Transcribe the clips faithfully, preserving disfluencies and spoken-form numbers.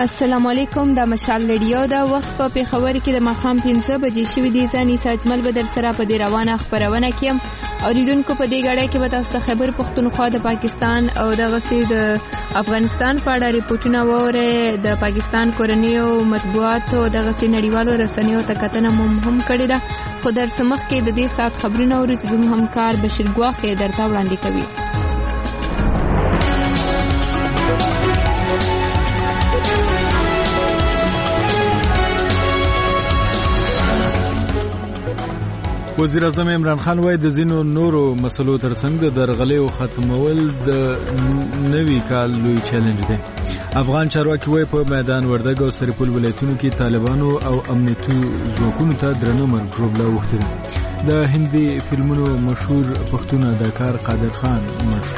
السلام علیکم. د مشال رادیو د وخت په پیښور کې د ماښام پنځه بجې شوې دي. زه انیسه اجمل به در سره په دې روانه خپرونه کې یم. اوریدونکو په دې غړې کې به تاسو ته خیبر پښتونخوا د پاکستان او دغسې د افغانستان په اړه ریپورټونه واورئ. د پاکستان کورنیو مطبوعاتو دغسې نړیوالو رسنیو ته کتنه مو هم کړې ده، خو در څه مخکې د دې ساعت خبرونه اورو چې زموږ همکار بشیر ګواښ یې درته وړاندې کوي. وزیر اعظم عمران خان وایي د ځینو نورو مسلو ترڅنګ د درغلیو ختمول د نوي کال لوی چیلنج دی. افغان چارواکي وایي په میدان وردګ او سرپل ولایتونو کې طالبانو او امنیتي ځواکونو ته درنه مرګ ژوبله اوښتې ده. د هندي فلمونو مشهور پښتون اداکار قادر خان مړ شو.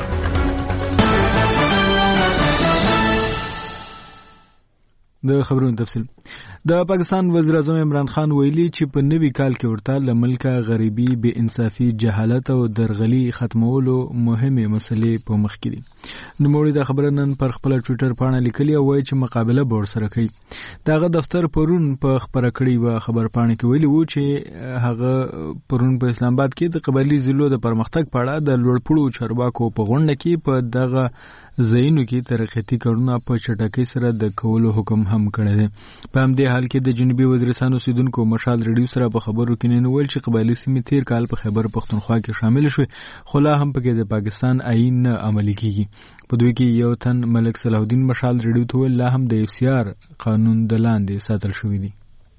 د خبرونو تفصیل. د پاکستان وزیر اعظم عمران خان ویلي چې په نوي کال کې ورته له ملکه غریبي، بې انصافي، جهالت او درغلي ختمولو مهمې مسلې په مخ کې دي. نوموړي دا خبره نن پر خپل ټویټر پاڼه لیکلې او وایي چې مقابله به ورسره کوي. دغه دفتر پرون په خبره کړې و خبر پاڼه کې ویلي وو چې هغه پرون په اسلام آباد کې د قبایلي ضلعو د پرمختګ په اړه د لوړپوړو چارواکو په غونډه کې په دغه ځایونو کې ترقیاتي کارونه په چټکۍ سره د کولو حکم هم کړی دی. په همدې حال کې د جنوبي وزیرستان اوسیدونکو مشال رادیو سره په خبرو کې نن ویل چې قبایلي سیمې تیر کال په خیبر پښتونخوا کې شامل شوې، خو لا هم پکې د پاکستان آئین نه عملي کیږي. په دوی کې یو تن ملک صلاح الدین مشال رادیو ته ویل لا هم د اف سی آر قانون د لاندې ساتل شوی دی.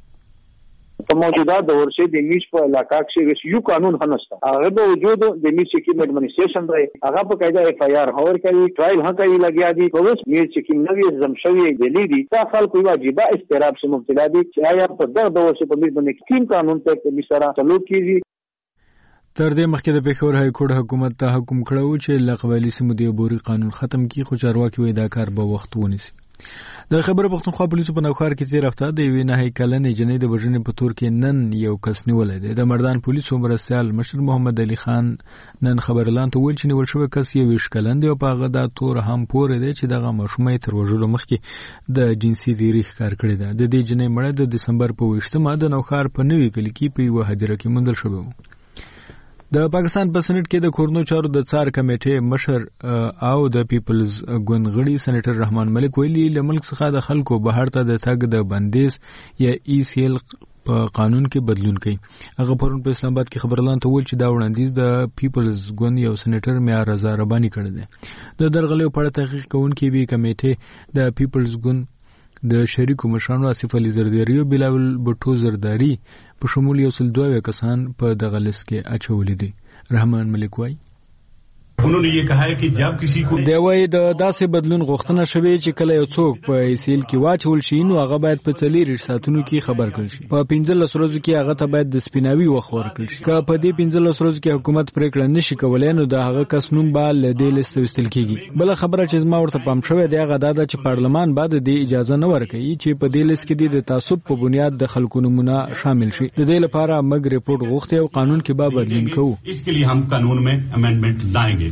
په موجوده دور کې د میش په علاقہ کې یو قانون هنسته هغه به وجود د میش کې ایڈمنسټریشن دی، هغه په قاعده اف آی آر هور کوي، ټرایل هغه کوي لګیا دي. په اوس میش کې نوې زمشوي دلی دي تا خلکو واجبہ استراب سے مبتلا دي چې آیا په دغه دور کې په میش باندې کوم قانون ته په سره چلو کیږي. تر دې مخکې د پېښور های کورټ حکومت ته حکم کړو چې له قبایلي سیمو د عبوري قانون ختم کړي، خو چارواکي وایي دا کار به وخت ونیسي. د خیبر پښتونخوا پولیسو په نوښار کې تیر هفته د یوې نهه کلنې جنۍ د وژنې په تور کې نن یو کس نیولی دی. د مردان پولیسو مرستیال مشر محمد علي خان نن خبرلاند ته ویل چې نیول شوی کس یوویشت کلن دی او په هغه دا تور هم پورې دی چې دغه ماشومه یې تر وژلو مخکې د جنسي تیري ښکار کړې ده. د دې جنۍ مړی د دسمبر په اوویشتمه د نوښار په نوي کلي کې په یوه هدیره کې موندل شوی و. د پاکستان په سېنات کې د کورنو چارو د څار کمیټې مشر او د پیپلز ګوند غړي سېنیټر رحمان ملک ویلي له ملک څخه د خلکو بهر ته د تګ د بندیز یا ای سی ایل په قانون کې بدلون کوي. هغه پرون په اسلام آباد کې خبرلاند ته ویل چې دا وړاندیز د پیپلز ګوند یو سېنیټر میا رضا رباني کړی دی. د درغلیو په اړه تحقیق کوونکې بي کمیټې د پیپلز ګوند د شریکو مشرانو آصف علي زرداری او بلاول بټو زرداری په شمول یو سل دوه کسان په دغه لیست کې اچولي دي. رحمان ملک وایي उन्होंने ये कहा है कि जब किसी को دی وایي د داسې بدلون غوښتنه شوې چې کله یو څوک په ایسیل کې واچول شي نو هغه باید په څلور ساعتونو کې خبر کړي شي. په پنځلس ورځو کې هغه ته باید د سپیناوي وخت ورکړي شي. که په دې پنځلس ورځو کې حکومت پریکړه نشي کولای نو د هغه کس نوم به له دې لیست وستل کیږي. بل خبره چې زما ورته پام شوې دی هغه دا ده چې پارلمان باید د اجازه نه ورکړي چې په دې لیست کې د تعصب په بنیاد د خلکو نمونه شامل شي. د دې لپاره موږ ریپورت غوښتي او قانون کې به بدلون کوو. इसके लिए हम कानून में अमेंडमेंट लाएंगे.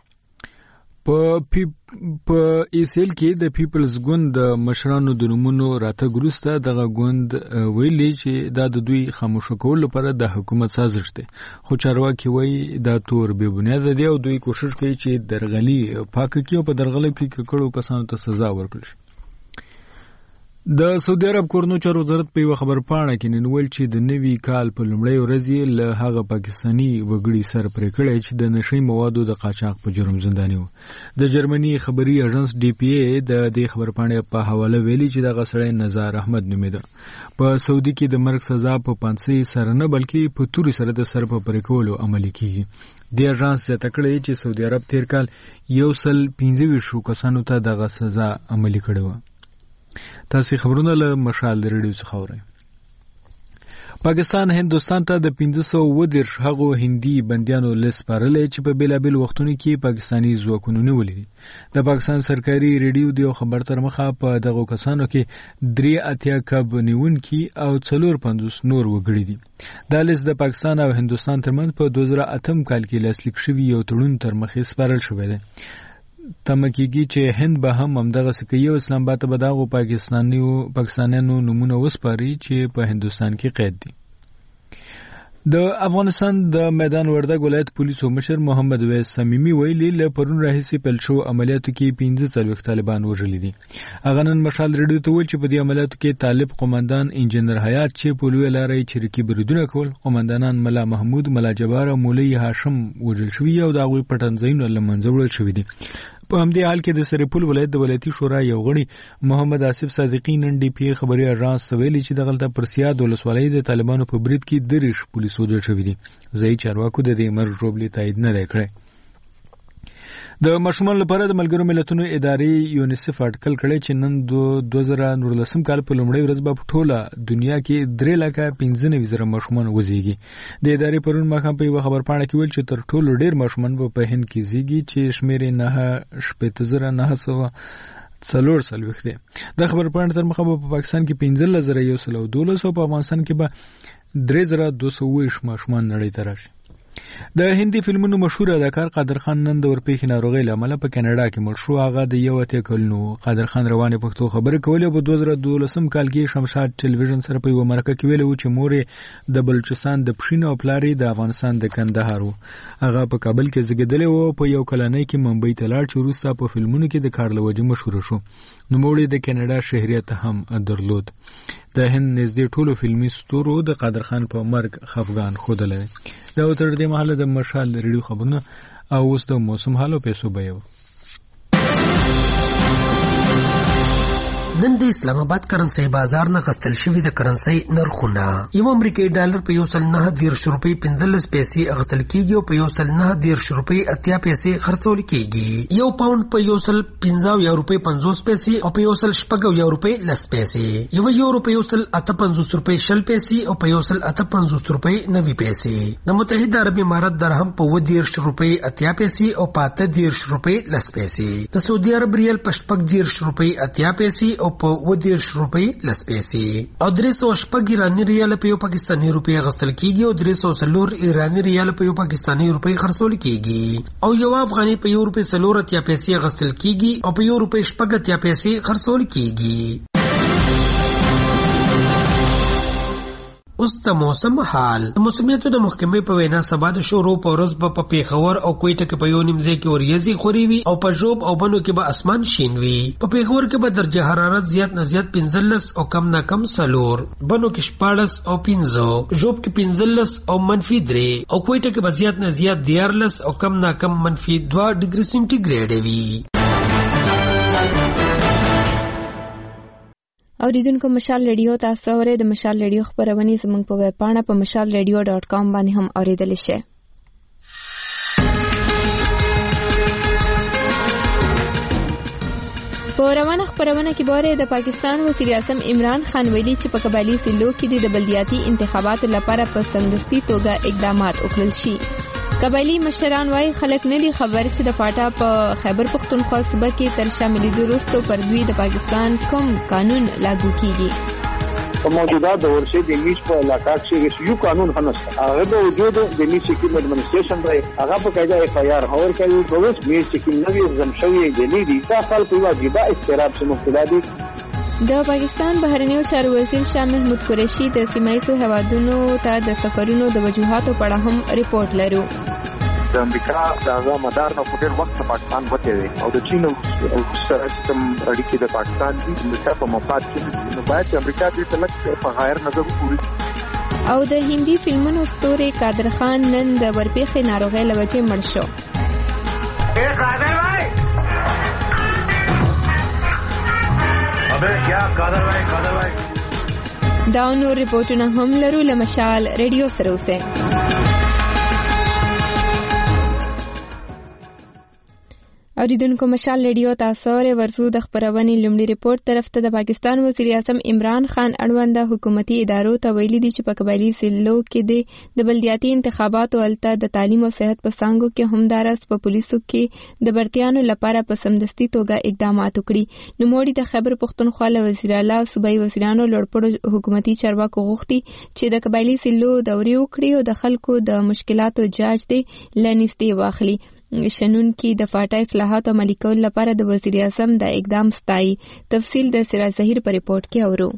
په په ایسیل کې د پیپلز ګوند د مشرانو د نومونو راتګ وروسته دغه ګوند ویلي چې دا د دوی خاموشه کولو لپاره د حکومت سازش دی، خو چارواکي وایي دا تور بې بنیاده دی او دوی کوشش کوي چې درغلي پاکه کړي او په درغلۍ کې ککړو کسانو ته سزا ورکړي شي. د سعودي عرب کورنو چارو وزارت په یو خبر پاڼه کې نن ویل چې د نوي کال په لومړۍ ورځ یې له هغه پاکستاني وګړي سره پرې کړی چې د نشي موادو د قاچاق په جرم زنداني و. د جرمني خبري ایجنس ډي پی ای د دې خبر پاڼې په حواله ویلي چې دغه سړی نزار احمد نومېده. په سعودي کې د مرګ سزا په پانسۍ سره نه بلکې په توري سره د سر په پرې کولو عملي کیږي. د ایجنس زیاته کړې چې سعودي عرب تیر کال یو سل پنځه ویشت کسانو ته دغه سزا عملي کړې و. تاسو خبرونه له مشال رادیو څخه اورئ. پاکستان هندوستان ته د پنځه سوه اووه دېرش هغو هندي بندیانو لیست سپارلی چې په بېلابېلو وختونو کې پاکستاني ځواکونو نیولي دي. د پاکستان سرکاري ریډیو د یو خبر تر مخه په دغو کسانو کې درې اتیا کب نیونکي او څلور پنځوس نور وګړي دي. دا لیست د پاکستان او هندوستان ترمنځ په دوه زره اتم کال کې لاسلیک شوي یو تړون تر مخې سپارل شوی دی. تمکیږي چې هند به هم همدغه سکوي او اسلام آباد به دغه پاکستانیو پاکستانیانو نمونه وسپاري چې په هندستان کې قید دي. د افغانستان د میدان وردګ ولایت پولیسو مشر محمد ویس صمیمی ویلي له پرون راهیسې پیل شو عملیاتو کې پنځه څلوېښت طالبان وژلي دي. هغه نن مشال ریډیو ته ویل چې په دې عملیاتو کې طالب قومندان انجینر حیات چې په لویه لاره یې چریکي بریدونه کول، قومندانان ملا محمود، ملا جبار او مولوي هاشم وژل شوي او د هغوی پټنځایونه له منځه وړل شوي دي. په همدې حال کې د سرپل ولایت د ولایتي شورا یو غړي محمد آصف صادقی نن ډي پی خبري اژانس ویلي چې دغلته پر سیاد ولسوالۍ د طالبانو په برید کې دریش پولیس وژل شوي دي. ځایي چارواکو د دې مرګ ژوبلې تایید نه دی کړی. د ماشومان لپاره د ملګرو ملتونو ادارې یونیسف اټکل کړی چې نن دوه زره نولسم کال په لومړۍ ورځ به په ټوله دنیا کې درې لکه پنځه نوي زره ماشومان وزیږي. د ادارې پرون ماښام په یوه خبرپاڼه کې ویل چې تر ټولو ډېر ماشومان به په هند کې زیږي چې شمېر یې نهه شپېته زره نهه سوه څلور څلوېښت دی. د خبرپاڼې تر مخه به په پاکستان کې پنځلس زره یو سل او دولس او په افغانستان کې به درې زره دوه سوه اوویشت ماشومان نړۍ ته راشي. د هندي فلمونو مشهور اداکار قادر خان نن د ورپېښې ناروغۍ له امله په کاناډا کې مړ شو. هغه د یو اتیا کلونو قادر خان روانې پښتو خبرې کولې او په دوه زره دولسم کال کې شمشاد ټلویزیون سره په یوه مرکه کې ویلي و چې مور یې د بلوچستان د پښین او پلار یې د افغانستان د کندهار و. هغه په کابل کې زیږېدلی و او په یو کلنۍ کې ممبۍ ته لاړ چې وروسته په فلمونو کې د کار له وجې مشهوره شو. نوموړی د کاناډا شهریت هم درلود. د هند نږدې ټولو فلمي ستورو د قادر خان په مرګ خفګان ښودلی. دا تر دې مهاله د مشال ریډیو خبرونه او اوس د موسم حال او پیسو بیه. نن د اسلام آباد کرنسي بازار نه غستل شوی د کرنسي نرخونه. یو امریکایي ډالر په یو سل نه دیرش روپۍ پنځلس پیسې اغستل کیږي او په یو سل نه دیرش روپۍ اتیا پیسې خرڅول کیږي. یو پاوند په یو سل پنځه یا روپۍ پنځوس پیسې او په یو سل شپږ یا روپۍ لس پیسې. یو یورو په یو سل اته پنځوس روپۍ شل پیسې او په یو سل اته پنځوس روپۍ نوي پیسې. د متحده عرب امارات درهم په اووه دیرش روپۍ اتیا پیسې او په اته دیرش روپۍ لس پیسې. د سعودي عرب ریال په شپږ دیرش روپۍ اتیا پیسې او په اووه دیرش روپۍ لس پیسې. او درې سوه شپږ ایراني ریال په یو پاکستاني روپۍ اخیستل کیږي او درې سوه څلور ایراني ریال په یو پاکستاني روپۍ خرڅول کیږي. او یو افغاني په یو روپۍ څلور اتیا پیسې اخیستل کیږي او په یو روپۍ شپږ اتیا پیسې خرڅول کیږي. اوس د موسم حال. د موسمیاتو د محکمې په وینا سبا د شورو په ورځ به په پیښور او کویټه کې په یو نیم ځای کې وریځې خورې وي او په ژوب او بنو کې به اسمان شین وي. په پیښور کې به درجه حرارت زیات نه زیات پنځلس او کم نه کم څلور، بنو کې شپاړس او پنځه، ژوب کې پنځلس او منفي درې او کویټه کې به زیات نه زیات دیارلس او کم نه کم منفي دوه ډیګري سینټیګریډ وي. اوریدونکو مشال ریډیو تاسو اورئ. د مشال ریډیو خبرونه زموږ په ویب پاڼه په مشال ریډیو ډاٹ کام باندې هم اوریدل شي. په روانه خبرونه کې باره د پاکستان وزیر اعظم عمران خان ویلي چې په قبایلی ضلعو کې د بلدیاتي انتخاباتو لپاره په سمدستي توګه اقدامات وکړل شي. قبایلی مشران وايي خلک نه دي خبر چې د پاټا په خیبر پختونخوا صوبه کې تر شاملېدو وروسته پر دوی د پاکستان کوم قانون لاګو کیږي. په موجوده دور کې د میش په علاقه کې یو قانون هم نشته. هغه د وجود د میش کې ایڈمنسټریشن دی، هغه په قاعده اف آی آر اور کوي. پروس میش کې نوې زمشوي دلی دي دا خپل په واجبہ استراب څخه مبتلا دي. د پاکستان بهرنیو چارو وزیر شاه محمود قریشي د سیمایي هیوادونو ته د سفرونو د وجوهاتو په اړه هم ریپورت لرو. د امریکا د مدار نه په ډېر وخت پاکستان وته وي او د چین سره کوم اړیکې د پاکستان دي د په مفاد کې نو باید امریکا دې تلک په غیر نظر وګوري. او د هندي فلمونو ستوري قادر خان نن د ورپېښې ناروغۍ له وجې مړ شو. اے قادر بھائی ابے کیا قادر بھائی قادر بھائی دا نور ریپورتونه هم لرو. له مشال ریډیو سره اوسئ. اوریدونکو مشال ریډیو تاسو اورئ. ورځو د خبرونې لومړي ریپورت طرف ته. د پاکستان وزیر اعظم عمران خان اړونده حکومتي ادارو ته ویلي دي چې په قبایلی ضلعو کې د بلدیاتي انتخاباتو هلته د تعلیم او صحت په څانګو کې همدارس په پولیسو کې د برتیانو لپاره په سمدستي توګه اقدامات وکړي. نوموړي د خیبر پختونخوا له وزیر اعلی او صوبایي وزیرانو لوړپوړو حکومتي چارواکو غوښتي چې د قبایلی ضلعو دورې وکړي او د خلکو د مشکلاتو جاج دې لنیستي واخلي. شنونکي د فاټا اصلاحات عملي کولو لپاره د وزیر اعظم د اقدام ستایي. تفصیل د سراج ظهیر په ریپورت کې اورو.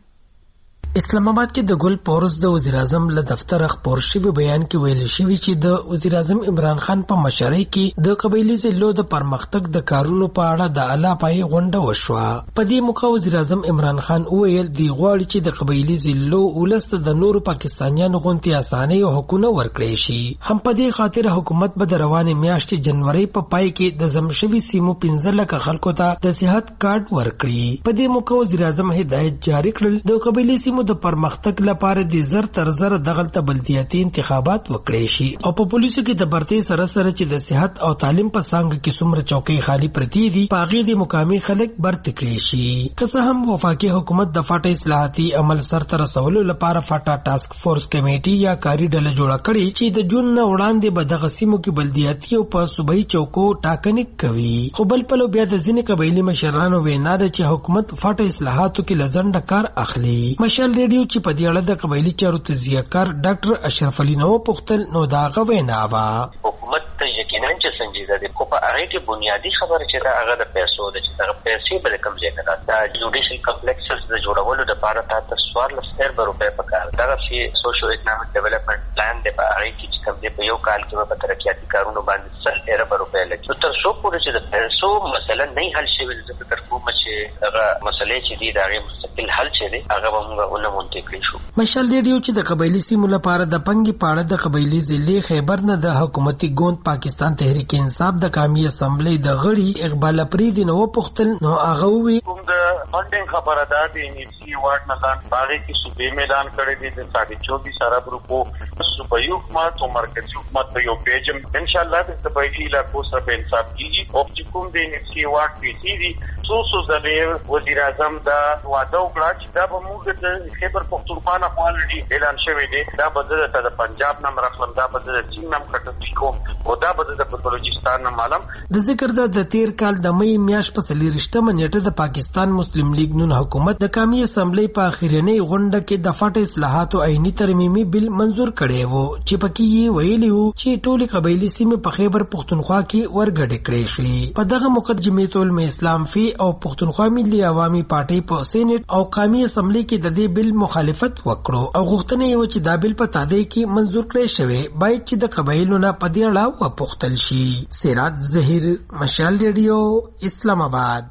اسلام آباد کې د ګل پورس د وزیر اعظم له دفتر خبر شوی بیان کې ویل شوی چې د وزیر اعظم عمران خان په مشرۍ کې د قبایلی ضلعو د پرمختګ د کارونو په اړه د اعلی پای غونډه وشوه. په دې موخه وزیر اعظم عمران خان وویل دی غواړي چې د قبایلی ضلعو ولست د نورو پاکستانیانو غونډې اسانۍ او حقوقونه ورکړي شي. هم په دې خاطر حکومت به د روانې میاشتې جنوري په پای کې د زمشوي سیمو پنځه لکه خلکو ته د صحت کارت ورکړي. په دې موخه وزیر اعظم هدایت جاری کړل د قبایلی سیمو د پرمختګ لپاره د زر تر زر دغلت بلدیاتي انتخابات وکړي شي او په پولیسو کې د برتي سره سره چې د صحت او تعلیم په څنګه کې څومره چوکۍ خالی پرتی دي پاغي د مقامي خلک برت کړي شي. که څه هم وفاقي حکومت د فاټا اصلاحاتي عمل سر تر رسولو لپاره فاټا ټاسک فورس کمیټي یا کاری ډله جوړه کړي چې د جون نه وړاندې به دغه سیمو کې بلدیاتي او په صوبایي چوکو ټاکنې کوي. خو بل په لو بیا د ځینې قبایلی مشرانو وینا ده چې حکومت فاټا اصلاحاتو کې لزنده کار اخلي. مشال ریډیو چې په دې اړه د قبایلی چارو تجزیه‌کار ډاکټر اشرف علي نو پوښتل نو دا غوینا وا حکومت ته یقینا چې سنجیده دي خو په هغه کې بنیادی خبره چې دا هغه د پیسو د چې هغه پیسې بل کم ځای نه دا جوډیشل کمپلیکسز د جوړولو لپاره تاسو سوار لسر به روپے پکار دا چې سوشل اکونومیک ډیولپمنٹ پلان د په هغه کې چې کوم دی په یو کال کې په ترقیاتي کارونو باندې سل ارب روپے لګي تر څو پورې چې د پیسو مثلا نه حل شي ول د تر کومه چې هغه مسلې چې دي دا غي مستقل حل شي هغه موږ ولمونته کړی شو. مشال ریډیو چې د قبایلی سیمو لپاره د پنګي پاړه د قبایلی ضلع خیبر نه د حکومتي ګوند پاکستان تحریک انصاف د قومي اسمبلی د غړي اقبال افریدی نو پوښتل نو هغه وی کوم د فندینګ خبره ده د انیسی وارد نه ځان باغې کې صوبې میدان کړی دي د ساڑھے چوبیس ارب روپو صوبایي حکومت او مرکزی حکومت په یو پیجم ان شاء الله د قبایلی علاقو سره به انصاف کیږي او چې کوم د انیسی وارد پیسې دي څو څو ځلې وزیر اعظم دا وعده وکړه چې دا به موږ د خیبر پختونخوا نه خپل اعلان شوی دی دا بدل ته د پنجاب نام راخلم دا بدل د چین نام کټ کوم او دا بدل د بلوچستان نام عالم د ذکر د تیر کال د مې میاشت په سلیریشتمه نیټه د پاکستان مسلم لیگ نون حکومت د قومي اسمبلی په اخیرنۍ غونډه کې د فاټا اصلاحات او عیني ترمیمي بل منزور کړي وو چې پکې یې ویلي وو چې ټولي قبایلی سیمې په خیبر پختونخوا کې ورګډ کړي شي. په دغه مقدمه العلماء اسلام فی او پختونخوا ملي عوامي پارټي په سېنات او قومي اسمبلی کې د دې بل مخالفت وکړو او غوښتنه یې و چې دا بل په تادیه کې منزور کړی شوی باید چې د قبایلو نه په دې اړه وپوښتل شي. سراج ظهیر مشال ریډیو اسلام آباد.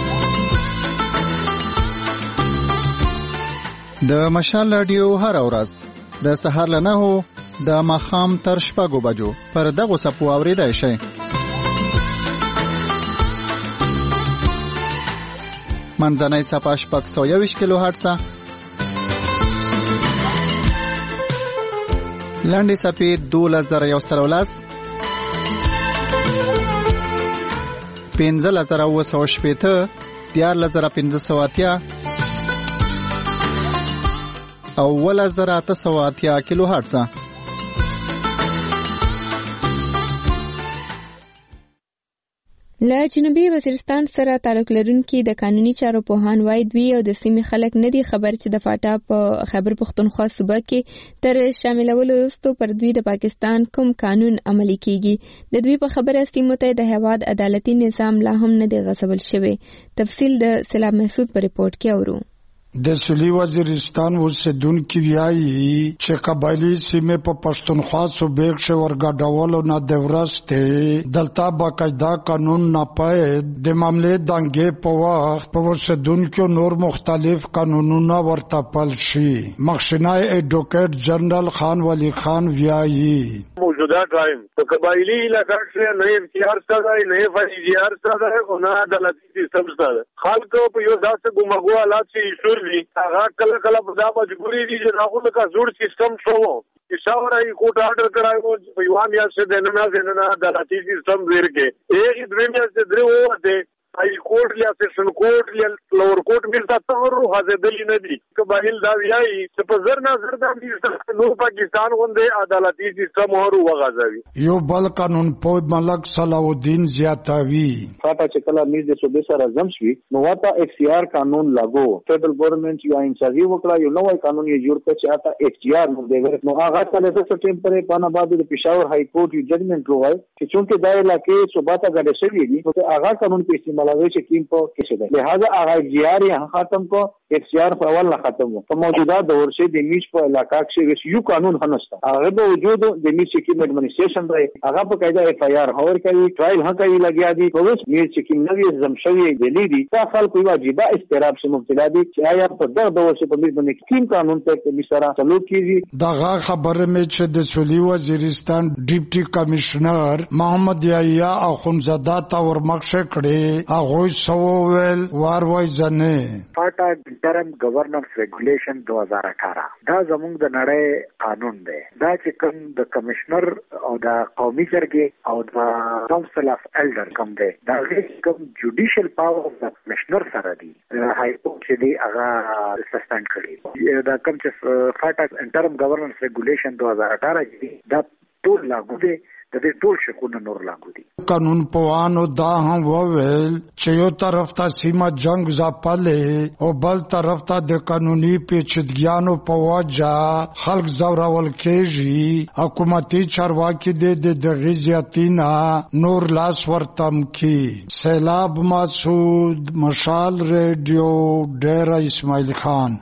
د مشال رادیو هر ورځ د سهار له نهو د ماښام تر شپږو بجو پر دغه سپو اوریدای شئ. منځنۍ صفحه شپږ سوه یوویشت کیلو هرټزه، لنډې صفحې دولس زره یو سل او لس، پنځلس زره اوه سوه شپېته، دیارلس زره پنځه سوه اتیا او اوولس زره اته سوه اتیا کیلو هرټزه. له جنوبي وزیرستان سره تعلق لرونکي د قانوني چارو پوهان وایي دوی او د سیمې خلک نه دي خبر چې د فاټا په خیبر پختونخوا صوبه کې تر شاملولو وروسته پر دوی د پاکستان کوم قانون عملي کیږي. د دوی په خبره سیمو ته د هیواد عدالتي نظام لا هم نه دی غصبل شوی. تفصیل د سلام محسود په ریپورت کې اورو. د سویلي وزیرستان اوسیدونکي وایي چې قبایلی سیمې په پښتونخوا صوبې کې ورګډولو نه د ورسته دلته باقاعده قانون نه پاید د معاملې دنګې په وخت په اوسیدونکو نور مختلف قانونونه ورته پل شي. مخشنای ایډوکیټ جنرال خان ولی خان وایي موجوده ټایم په قبایلی علاقہ کې نه اختیار سره نه فریضیار سره او نه عدالتي سیستم سره خلکو په یو داسې ګمګو حالات کې شور دي هغه کله کله په دا مجبوري دي چې هغه کا جوړ سیستم شو چې شاورای کوټ آرډر کړایو په یو میاشت د نه نه نه عدالتي سیستم ورکه یې درې میاشتې درې وته های کورټ یا سیشن کورټ یا لور کورټ مل تاسو غځېدلی نه دي قبایل دا وایي چې په زر نه زر د نور پاکستان غوندې عدالتي سیستم هر وغځوي. یو بل قانون په ملک صلاح الدین زیاتوي فاټا چې کله میز د صوبې سره زم شوي نو واته ایف سی آر قانون لاګو فدرال ګورنمنت یو انصافي وکړه یو نوې قانون یې جوړ کړ چې اته ایف سی آر نو دی نو هغه کله د سپټمبر په نه بعد د پېښور های کورټ یو ججمنټ وروای چې چونکه دا علاقې صوباته غړې شوې دي نو هغه قانون په استعمالوي چې کیم په کې شه ده لہذا هغه ایف سی آر یې ختم کو ایف سی آر په اول نه ختم په موجوده دور کې د میش په علاقہ کې یو قانون هنسته هغه به وجود د میش کې ایڈمنسټریشن دی هغه په قاعده ایف آی آر هور کوي ټرایل هغه یې لګیا دي په اوس میش کې نوې زمشوي دلی دي تا خلکو واجبہ استراب سے مبتلا دي چې آیا په دغه دور کې په میش باندې کوم قانون ته کې سره سلوک کیږي دغه خبره مې چې د سولي وزیرستان ډیپټي کمشنر محمد یحیی اخونزاده تا ورمخشه کړي هغه سوول وار وای ځنه فاټا انټرم گورننس ریګولیشن دو هزار اٹھارہ دا زموږ د نړۍ قانون دی دا چې کوم د کمشنر او د قومي جرګې او د کونسل اف ایلډر کوم دی دا کوم جوډیشل پاور د کمشنر سره دی هاي کورټ چې دی هغه سسپند کړی دا کوم چې فاټا انټرم گورننس ریګولیشن دو هزار اٹھارہ دی دا ټول لاګو دی د دې ټول شکونه نور لاګو دي. قانون پوهانو دا هم وویل چې یو طرف ته سیمه جنگ ځپلې او بل طرف ته د قانوني پیچیدګیانو په وجه خلک ځورول کېږي حکومتي چارواکي د دغې زیاتینا نور لاس ورتم کی. سیلاب مسعود مشال ریډیو ډیره اسماعیل خان.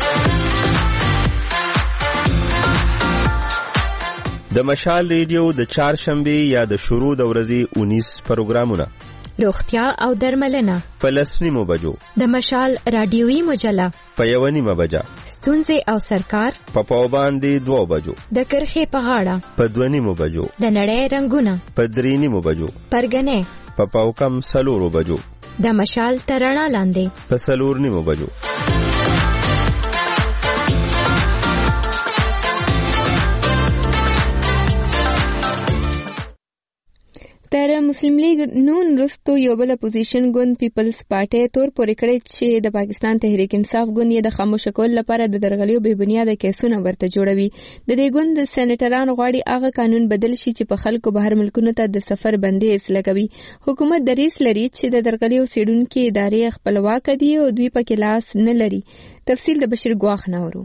د مشال ریډیو د چهارشنبه یا د شروع د ورځې انیس پروګرامونه روغتیا او درملنه په لسنیمو بجو د مشال رادیوي مجله په یونیمه بجه ستونزې او سرکار په پاوباندې دوه بجو د کرخې په غاړه په دونیمو بجو د نړۍ رنگونه په درینیمو بجو پرګنې په پاوکم سلورو بجو د مشال ترڼا لاندې په سلور نیمو بجو. تر مسلم لیگ نون رستو یو بل اپوزیشن ګوند پیپلز پارټي تور پورې کړی چې د پاکستان تحریک انصاف ګوند یې د خاموش کول لپاره د درغلیو بې بنیاده کیسونه ورته جوړوي. د دې ګوند سېنیټران غواړي هغه قانون بدل شي چې په خلکو بهر ملکونو ته د سفر بندیز لګوي. حکومت دریځ لري چې د درغلیو څېړونکي ادارې خپلواک دي او دوی پکې لاس نه لري. تفصیل د بشیر ګواخ نورو.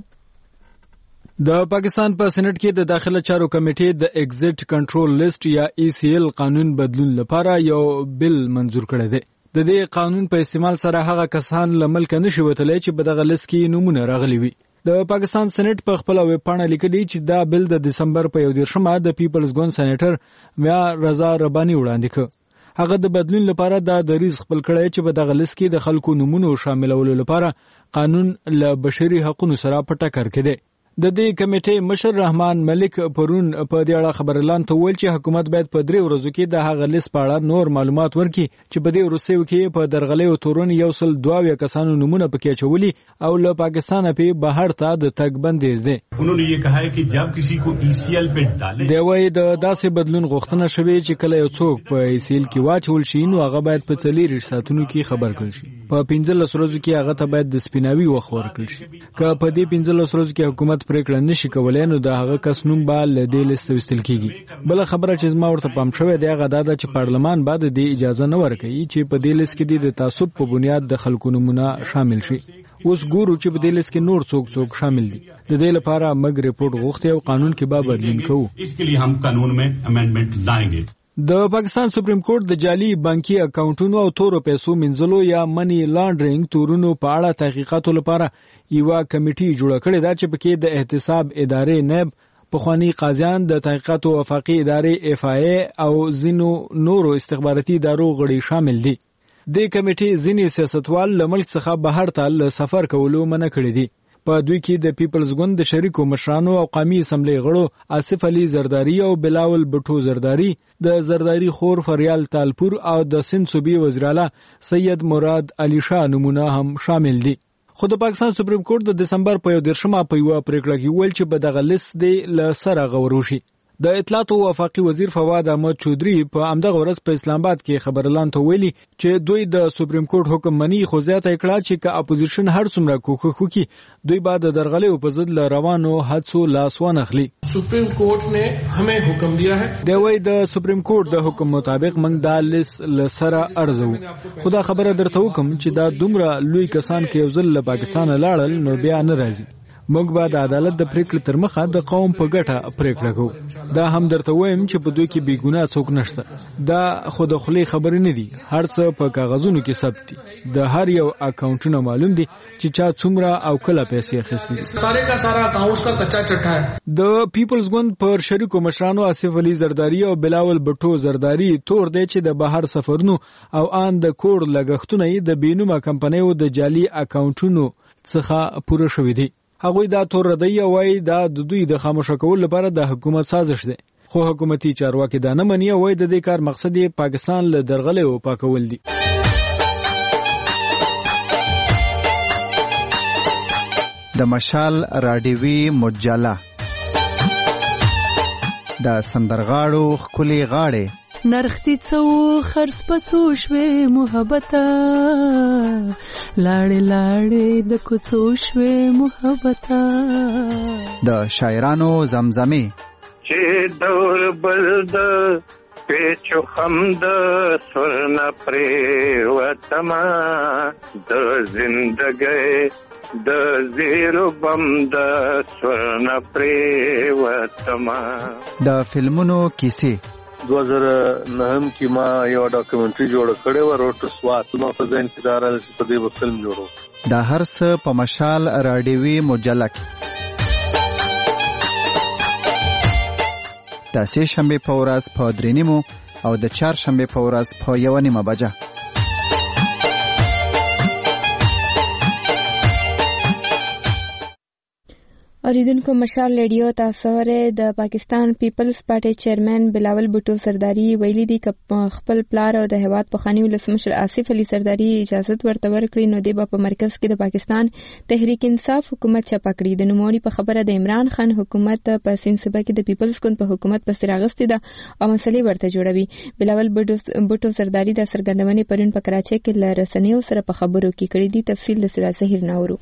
د پاکستان په سېنات کې د داخله چارو کمیټې د ایگزټ کنټرول لیست یا ای سی ایل قانون بدلون لپاره یو بل منظور کړی دی. د دې قانون په استعمال سره هغه کسان له ملک نشي وتلی چې په دغه لیست کې نومونه راغلي وي. د پاکستان سېنات په خپل ویب پاڼه لیکلي چې دا بل د دسمبر په یو دیرشمه د پیپلز ګوند سېنیټر میا رضا رباني وړاندې کړ. هغه د بدلون لپاره د دریځ خپل کړی چې په دغه لیست کې د خلکو نومونو شاملولو لپاره قانون له بشري حقوقو سره په ټکر کې دی. د دې کمیټې مشر رحمان ملک پرون په دې اړه خبرلان ته ویل چې حکومت باید په درې ورځو کې د هغه لیست په اړه نور معلومات ورکړي چې په دې وروستیو کې په درغلیو تورن یو سل دوه کسانو نمونه پکې چولي او له پاکستان په بهر ته د تګ بندیز دي. उन्होंने ये कहा है कि जब किसी को ई सी एल पे डाले دی وایي د داسې بدلون غوښتنه شوې چې کله یو څوک په ای سی ایل کې واچول شي نو هغه باید په څلور ساعتونو کې خبر کړي شي. په پنځلس ورځو کې هغه ته باید د سپیناوي وخت ورکړي شي. که په دې پنځلس ورځو کې حکومت پریکړه نشي کولای نو د هغه کس نوم به له دې لیست وستل کیږي. بل خبره چې زما ورته پام شوې دی هغه دا ده چې پارلمان بعد د اجازه نه ورکوي چې په دې لیست کې د تعصب په بنیاد د خلکو نمونه شامل شي. اوس ګورو چې په دې لیست کې نور څوک څوک شامل دي. د دې لپاره موږ ریپورت غوښتي او قانون کې به بدلون کوو. इसके लिए हम कानून में अमेंडमेंट लाएंगे. د پاکستان سپریم کورټ د جعلي بانکي اکاونټونو او تورو پیسو منځلو یا منی لانډرینګ تورونو په اړه تحقیقاتو لپاره یو کمیټه جوړه کړې ده چې پکې د احتساب ادارې نائب پخوانی قاضیان د تحقیقاتو وفاقي ادارې اف آی ای او زینو نورو استخباراتي ادارو غړي شامل دي. د کمیټې ځینې سیاستوال له ملک څخه بهر ته سفر کولو منع کړی دي. په دوی کې د پیپلز ګوند د شریکو مشرانو او قومي اسمبلی غړو آصف علي زرداری او بلاول بټو زرداری، د زرداری خور فریال تالپور او د سند صوبې وزیر اعلی سید مراد علي شاه نمونه هم شامل دي. خو د پاکستان سپریم کورټ د دسمبر په یو دیرشمه په یو پریکړه کې ویل چې په دغه لیست دی له سره غوړو شي. د اطلاعات او وفاقي وزیر فواد احمد چودري په امدغه ورځ په اسلام آباد کې خبرلان ته ویلي چې دوی د سپریم کورټ حکم مني، خو زیاته کړه چې که اپوزیشن هر څومره کوښښ وکړي دوی بعد درغلې په ضد ل روانو حادثو لاس ونه اخلي. سپریم کورټ نے ہمیں حکم دیا ہے. دی وای د سپریم کورټ د حکم مطابق موږ د لیس لسره ارزو. خدا خبره درته وکم چې دا دومره لوی کسان کې یو ځل له پاکستان لاړل نو بیا نه راځي. موږ به د عدالت د پریکړې تر مخه د قوم په ګټه پریکړه کوو. دا هم درته وایم چې په دوی کې بې ګناه څوک نشته. دا خو د خولې خبرې نه دي، هر څه په کاغذونو کې ثبت دي. د هر یو اکاونټونه معلوم دي چې چا څومره او کله پیسې اخیستې دي. سارے کا سارا اکاؤنټس کا کچا چټا ہے. د پیپلز ګوند پر شریکو مشرانو آصف علي زرداری او بلاول بټو زرداری تور دی چې د بهر سفرونو او ان د کور لګښتونه د بینومه کمپنیو د جعلي اکاونټونو څخه پوره شوې دي. هغوی دا تور ردی وای دا د دوی د خاموشه کول لپاره د حکومت سازش دی، خو حکومتي چارواکي دا نه مني. وای د دې کار مقصد یې پاکستان له درغلې او پاکول دي. د مشال راډیوي مجله د سندرغاړو خولي غاړي نرختی څو خرڅ پسو شوې محبته لاړې لاړې د کوڅو شوې محبته د شاعرانو زمزمه چې دور بل د پیچو خم د سرنا پرې وتما د زندګۍ د زیرو بم د سرنا پرې وتما. د فلمونو کیسې دو هزار نهم کې ما یو ډاکومنټري جوړ کړی و، روټ سوات. ما په ځین کې دار په دې په فلم جوړو. دا هر څه په مشال راډیوي مجله کې د سه شنبه په ورځ په درې نیمو او د چهار شنبه په ورځ په یو نیمه بجه. اوریدونکو مشال ریډیو تاسو ورې د پاکستان پیپلز پارټي چیرمن بلاول بوټو زرداری ویلي دي چې خپل پلار او د هیواد پخوانی ولسمشر آصف علي زرداری اجازه ورته ورکړي نو د په مرکز کې د پاکستان تحریک انصاف حکومت چپا کړی. د نوموړي په خبره د عمران خان حکومت په سین صوبه کې د پیپلز ګوند په حکومت په سراغستې ده او مسلې ورته جوړوي. بلاول بوټو زرداری د سرګندونې پرون په کراچۍ کې ل رسنیو سره په خبرو کې کړی دي. تفصیل د سرا زهیر ناورو.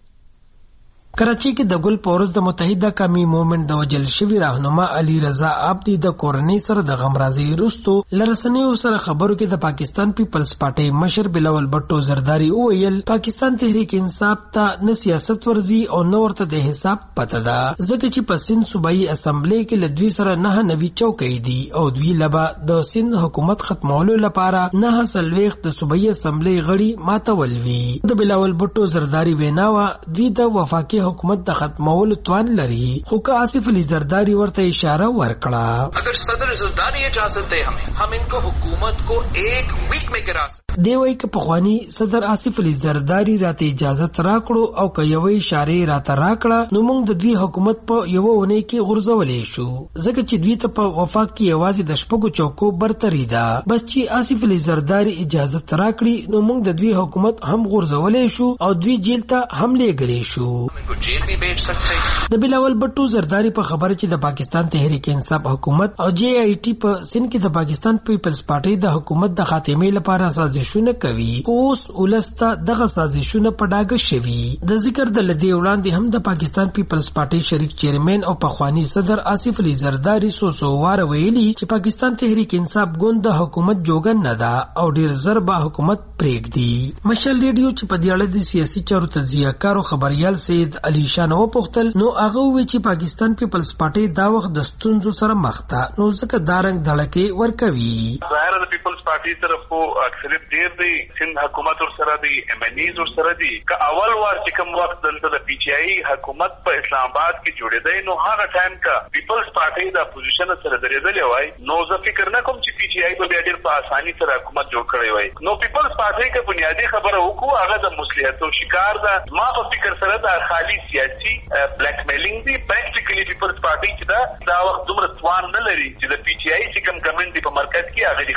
کراچۍ کې د ګل پورز د متحده قومي موومېنټ د وجل شوی راهنما علي رضا عابدي د کورنۍ سره د غمرازي وروسته لرسنیو سره خبرو کې د پاکستان پیپلز پارټي مشر بلاول بټو زرداری وویل پاکستان تحریک انصاف ته نه سیاست ورزي او نه ورته د حساب پته ده، ځکه چې په سند صوبایي اسمبلی کې له دوی سره نه نوي چوکۍ دي او دوی لبا د سند حکومت ختمولو لپاره نه سلويخ د صوبایي اسمبلی غړي ماتول وی. د بلاول بټو زرداری ویناوه دوی د وفاقي حکومت د ختمولو توان لري، خو که آصف علي زرداری ورته اشاره ورکړه اگر صدر زرداری اجازت دے ہمیں ہم ان کو حکومت کو ایک ویک میں گرا سکتے. دی وای که پخوانی صدر آصف علي زرداری راته اجازت راکړو او که یو اشاره راته راکړه نو موږ د دوی حکومت په یو ونه کې غورځولې شو، ځکه چې دوی ته په وفاق کې یوازې د شپږو چوکو برتري ده. بس چې آصف علي زرداری اجازت راکړي نو موږ د دوی حکومت هم غورځولې شو او دوی جیل ته هم لېږلې شو. جیل بھی بیچ سکتے. د بلاول بټو زرداری په خبره چې د پاکستان تحریک انصاف حکومت او جے آئی ټي په سند کې د پاکستان پیپلز پارټي د حکومت د خاتمې لپاره سازشونه کوي، اوس ولسته دغه سازشونه په ډاګه شوي. د ذکر د لدی وړاندې هم د پاکستان پیپلز پارټي شریک چیرمن او پخوانی صدر آصف علي زرداری سو سو وار ویلي چې پاکستان تحریک انصاف ګوند د حکومت جوګن نه ده او ډیر زر به حکومت پرېږدي. مشال ریډیو چې په دې اړه د سیاسي چارو تجزیه کارو خبريال سید علي شان او پختل نو هغه وی چې پاکستان پیپلز پارټي دا وخت د ستونزو سره مخ ده نو ځکه دا رنګ دړکې ورکوي. ظاهر د پیپلز پارټي طرف کو اکثریت ډیر دی، سند حکومت ور سره دی، ایم ان ایز ور سره دی. که اول وار چې کوم وخت دلته د پی ټی آی حکومت په اسلام آباد کې جوړېدای نو هغه ټایم کا پیپلز پارټي د اپوزیشن سره درېدلې وای نو زه فکر نه کوم چې پی ټی آی به ډیر په اساني سره حکومت جوړ کړی وای. نو پیپلز پارټي کې بنیادی خبره وکړو هغه د مصلحت او شکار ده. ما په فکر سره دا خالی سیاسي بلیک میلینګ دی. پریکټیکلی پیپلز پارټي چې دا دا وخت دومره توان نه لري چې د پی ټی آی چې کوم ګورنمنت په مرکز کې هغه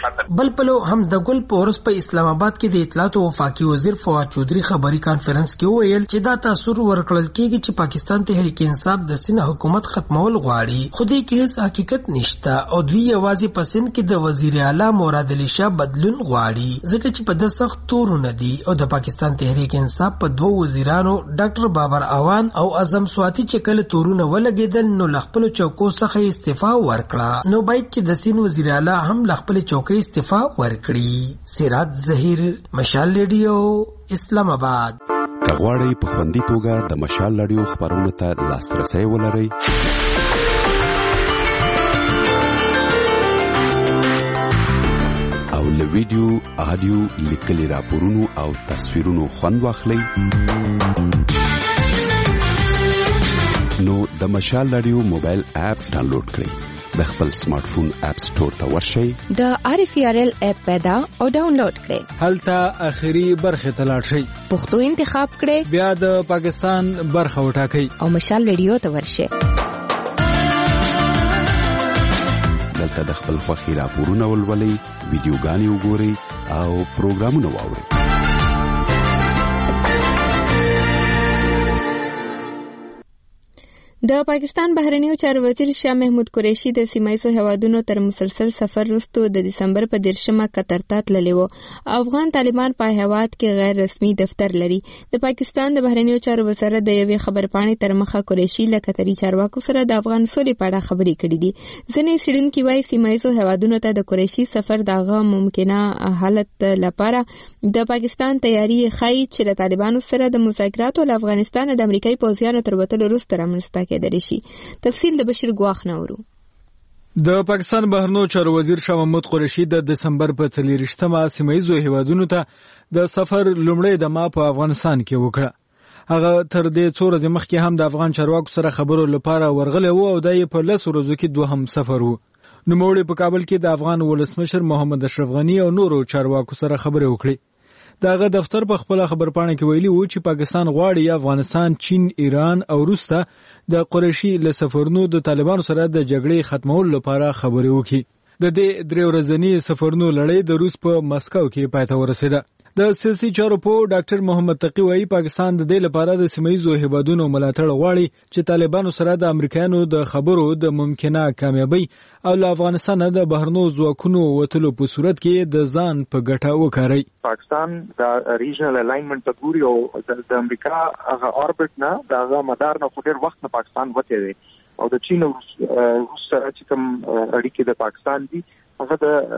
ختم. بل پلو هم د ګل پورس په اسلام آباد کې د اطلاعات او وفاقي وزیر فواد چودري خبري کانفرنس کې وویل چې دا تاثر ورکړل کېږي چې پاکستان تحریک انصاف د سین حکومت ختمول غواړي، خو دې کې هیڅ حقیقت نشته او دوی یوازې په سین کې د وزیر اعلی مراد علي شاه بدلون غواړي، ځکه چې په د سخت تورونه دي او د پاکستان تحریک انصاف په دوه وزیرانو ډاکټر بابر اوان او اعظم سواتی چې کله تورونه ولګېدل نو لخپل چوکو څخه استعفا ورکړه، نو باید چې د سین وزیر اعلی هم لخپل چوکۍ استعفا ورکړي. سراج ظهیر، مشال ریډیو، اسلام آباد. کغواړی په خوندي توګه د مشال ریډیو خبرونو ته لاسرسي ولرئ او له ویډیو، آډیو، لیکلي راپورونو او تصویرونو خوند واخلئ نو د مشال ریډیو موبایل اپ ډاونلوډ کړئ. د خپل سمارټ فون اپ سٹور ته ورشئ، د آر اف ار ال اپ پیدا او ډاونلوډ کړئ. هلته اخري برخه ته لاړ شئ، پښتو انتخاب کړئ، بیا د پاکستان برخه وټاکئ او مشال ریډیو ته ورشئ. دلته د خپل خوښي راپورونه ولولئ، ویډیوګانې وګورئ او پروګرامونه واورئ. د پاکستان بهرنیو چارو وزیر شاه محمود قریشي د سیمایي هیوادونو تر مسلسل سفر وروسته د دسمبر په دیرشمه قطر ته تللی و. افغان طالبان په هیواد کې غیر رسمي دفتر لري. د پاکستان د بهرنیو چارو وزارت د یوې خبرپاڼې تر مخه قریشي له قطري چارواکو سره د افغان سولې په اړه خبرې کړې دي. ځینې څېړونکي وایي سیمایي هیوادونو ته د قریشي سفر دغه ممکنه حالت لپاره د پاکستان تیاری ښیي چې له طالبانو سره د مذاکراتو له افغانستان د امریکایي پوځیانو تر وتلو وروسته رامنځته کېدلی شي. تفصیل د بشیر ګواخ نورو. د پاکستان بهرنیو چارو وزیر شاه محمود قریشي د دسمبر په څلوېښتمه سیمایي هیوادونو ته د سفر لومړی دمه په افغانستان کې وکړه. هغه تر دې څو ورځې مخکې هم د افغان چارواکو سره خبرو لپاره ورغلی و او دا یې په لسو ورځو کې دوهم سفر و. نوموړي په کابل کې د افغان ولسمشر محمد اشرف غني او نورو چارواکو سره خبرې وکړې. دغه دفتر په خپل خبرپاڼه کې ویلي وو چې پاکستان غواړي افغانستان، چین، ایران او روسته د قریشي له سفرونو د طالبانو سره د جګړې ختمولو لپاره خبرې وکړي. د دې درې ورځني سفرونو لړۍ د روس په مسکو کې پای ته ورسېده. د سیاسي چارو په ډاکټر محمد تقی وایي پاکستان د دې لپاره د سیمایي هیوادونو ملاتړ غواړي چې طالبانو سره د امریکایانو د خبرو د ممکنه کامیابی او له افغانستان د بهرنو ځواکونو وتلو په صورت کې د ځان په ګټه وکړي. پاکستان د ریجنل الاینمنت په ګوري او د امریکا هغه اوربټ نه دغه مدار نه خو ډیر وخت نه پاکستان وته دی او د چین او روس سره چې کوم اړیکې د پاکستان دي هغه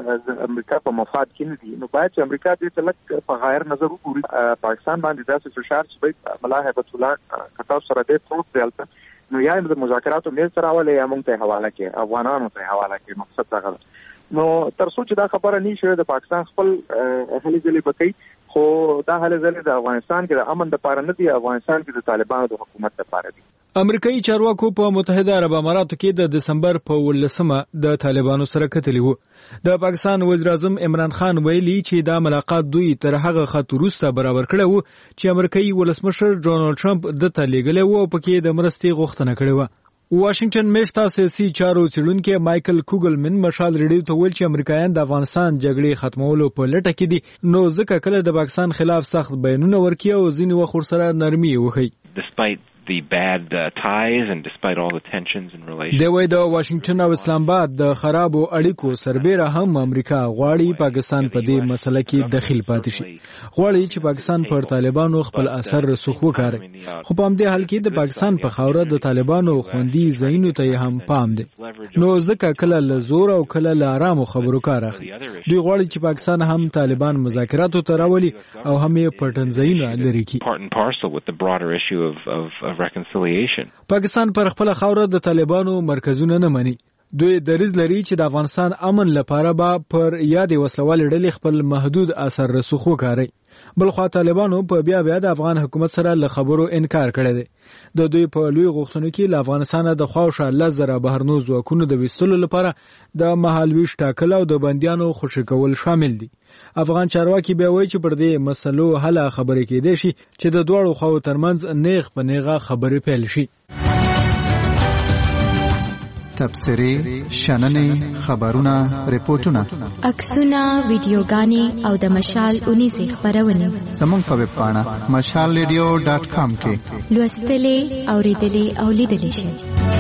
د امریکا په مفاد کې نه دي. نو باید چې امریکا دې تلک په غیر نظر وګوري. پاکستان باندې داسې فشار چې باید ملا هیبت الله کتاب سره دې پروت دیلته نو یا د مذاکراتو میز سره ولې یا موږ ته حواله کې افغانانو ته حواله کې مقصد دا غواړي. نو تر څو چې دا خبره نشي د پاکستان خپل هلي ځلې بکې خو دا هلي ځلې د افغانستان کې د امن لپاره نه دي، افغانستان کې د طالبانو د حکومت لپاره دي. امریکایي چارواکو په متحده عرب اماراتو کې د دسمبر په ولسمه د طالبانو سره کتلی وو. د پاکستان وزیر اعظم عمران خان ویلي چې دا ملاقات دوی تر هغه خط وروسته برابر کړی وو چې امریکایي ولسمشر ډونالد ټرمپ دته لیږلی وو او پکې د مرستې غوښتنه کړې وه. واشنگټن میشته سیاسي چارو څېړونکی مایکل کوګلمن مشال ریډیو ته ویل چې امریکایان د افغانستان جګړې ختمولو په لټه کې دي، نو ځکه کله د پاکستان خلاف سخت بیانونه ورکوي او ځینې وخت ورسره نرمي وښیي. Despite the bad uh, ties and despite all the tensions and relations. دی وای د واشنگټن او اسلام آباد د خرابو اړیکو سربېره هم امریکا غواړي پاکستان په دې مسله کې دخیل پاتې شي. غواړي چې پاکستان پر طالبانو خپل اثر رسوخ وکړي. خو په همدې حال کې د پاکستان په خاوره د طالبانو خوندي ځایونو ته هم پام دی. نو ځکه کله له زور او کله له آرامو خبرو کار اخلي. دوی غواړي چې پاکستان هم طالبان مذاکراتو ته راولي او هم یې پټنځایونه لري کړي. پاکستان پر خپل خاوره د طالبانو مرکزونه نه مني. دوی دریځ لري چې د افغانستان امن لپاره به پر یادې وسلوالې ډلې خپل محدود اثر رسوخ وکړي. بلخوا طالبانو په بیا بیا د افغان حکومت سره له خبرو انکار کړی دی. د دوی په لوی غوښتنو کې له افغانستان د خواوشا لس زره بهرنو ځواکونو د ویستلو لپاره د مهالویش ټاکل او د بندیانو خوشي کول شامل دي. افغان چارواکي بیا وایي چې پر دې مسلو حل خبرې کېدې شي چې د دواړو خواو ترمنځ نیغ په نیغه خبرې پیل شي. تبصرې شننې خبرونه ریپورتونه عکسونه ویډیوګانې او د مشال اونیزې خبرونه زموږ په ویب پاڼه مشال ریډیو ډاټ کام کې لوستلې اوریدلې او لیدلې شئ.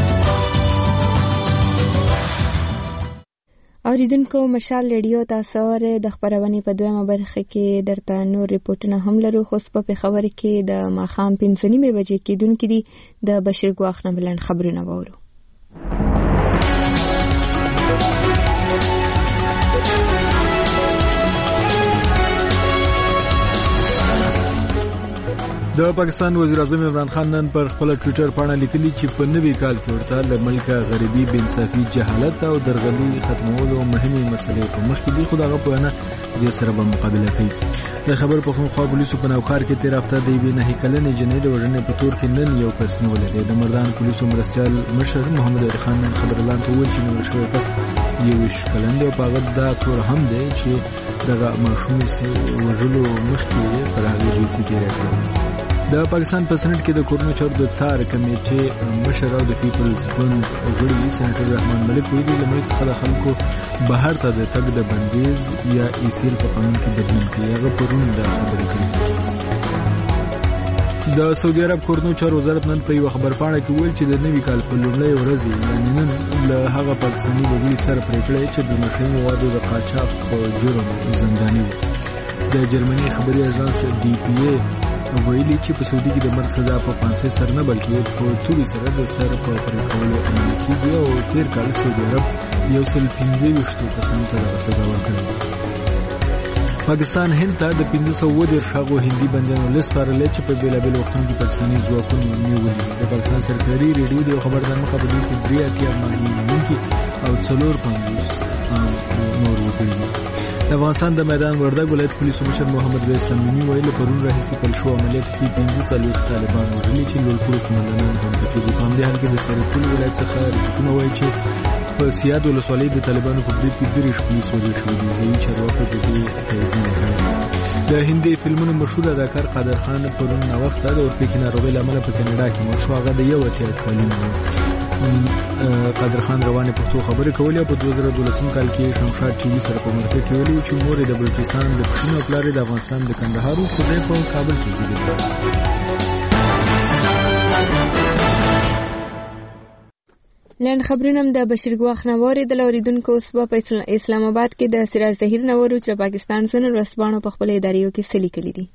اوریدونکو مشال ریډیو تاسو ور د خبرونې په دویمه برخه کې درته نور ریپورتونه هم لرو. خو په خبر کې د ماخام پنځه نیمې بجې کېدونکې دي د بشیر ګواخ نه بلند خبرونه وورو. د پاکستان وزیر اعظم عمران خان نن پر خپل ټوئیټر باندې لیکلي چې په نوي کال کې ورته له ملکه غریبي، بې انصافي، جهالت او درغلي ختمولو مهمه مسلې په مخ کې دي، خو دغه په نه د سره به مقابله کوي. د خبر په خوا پولیسو په نوکار کې تیر هفته د یوې نهي کلنې جنۍ د وژنې په تور کې نن یو کس نیولې دی. د مردان پولیسو مرستیال مشر محمد علي خان خبرلاند ته وویل چې نو شوی کس یویشت کلن دی او په هغه دا تور هم دی چې دغه ماشومې وژلو مخکې پر هغې جنسي تېری کړی. د پاکستان په سېنات کې د کورونو چارو د څار کمیټې مشر او د پیپلز ګوند غړي سېناتر رحمان ملک ویلي له ملک څخه د خلکو بهر ته د تګ د بندیز یا ایسیل په قانون کې بدلون کوي. هغه پرون د خبرې کړې. د سعودي عرب کورونو چارو وزارت نن په یو خبر پاڼه کې ویل چې د نوي کال په لومړۍ ورځ یعنې نن له هغه پاکستاني وګړي سره پریکړه چې د نشهیي موادو د قاچاق په جرم زنداني وو. د جرمني خبري اژانس ډي پی ای ویلي چې په سعودي کې د مرګ سزا په فانسي سر نه بلکې په توري سره د سر په پرې کولو عملي کېږي او تېر کال سعودي عرب یو سل پنځه ویشتو کسانو ته دغه سزا ورکړې. پاکستان هند ته د پنځه سوه اووه دېرش هغو هندي بندیانو لیست سپارلی چې په بېلابېلو وختونو کې پاکستاني ځواکونو نیولي دي. د پاکستان سرکاري ریډیو د یو خبردار مخه په دې کې درې اتیا ماهي لرونکي او څلور پنځوس نور وګړي دي. د افغانستان د میدان وردګ ولایت پولیسو مشر محمد ویس سمیمي ویلي پرون راهیسې پیل شو عملیاتو کې پنځه څلوېښت طالبان وژلي چې لوړپوړو قومندانان هم پکې دي. په همدې حال کې د سرپل ولایت څخه رپوټونه وایي چې په سیاد ولسوالۍ د طالبانو په برید کې دېرش پولیس وژل شوي دي. ځایي چارواکو د دې تاییدونه کړی. د هندي فلمونو مشهور اداکار قادر خان پرون ناوخته د اورپکي ناروغۍ له امله په کاناډا کې مړ شو. هغه د یو اتیا کلن و. قادر خان روانې پښتو خبرې کولې او په دوه زره دولسم کال کې شمشاد ټي وي سره په مرکه کې ویلي چې مور یې د بلوچستان د پښتون او پلار یې د افغانستان د کندهار و، خو دی په کابل کې زیږېدلی. لنډ خبرونه هم د بشیر ګواخ نه واورېدل. اوریدونکو اوس به په اسلام آباد کې د سراج ظهیر نه وورو چې پاکستان ځینو ورځپاڼو په خپلو اداریو کې څه لیکلي دي.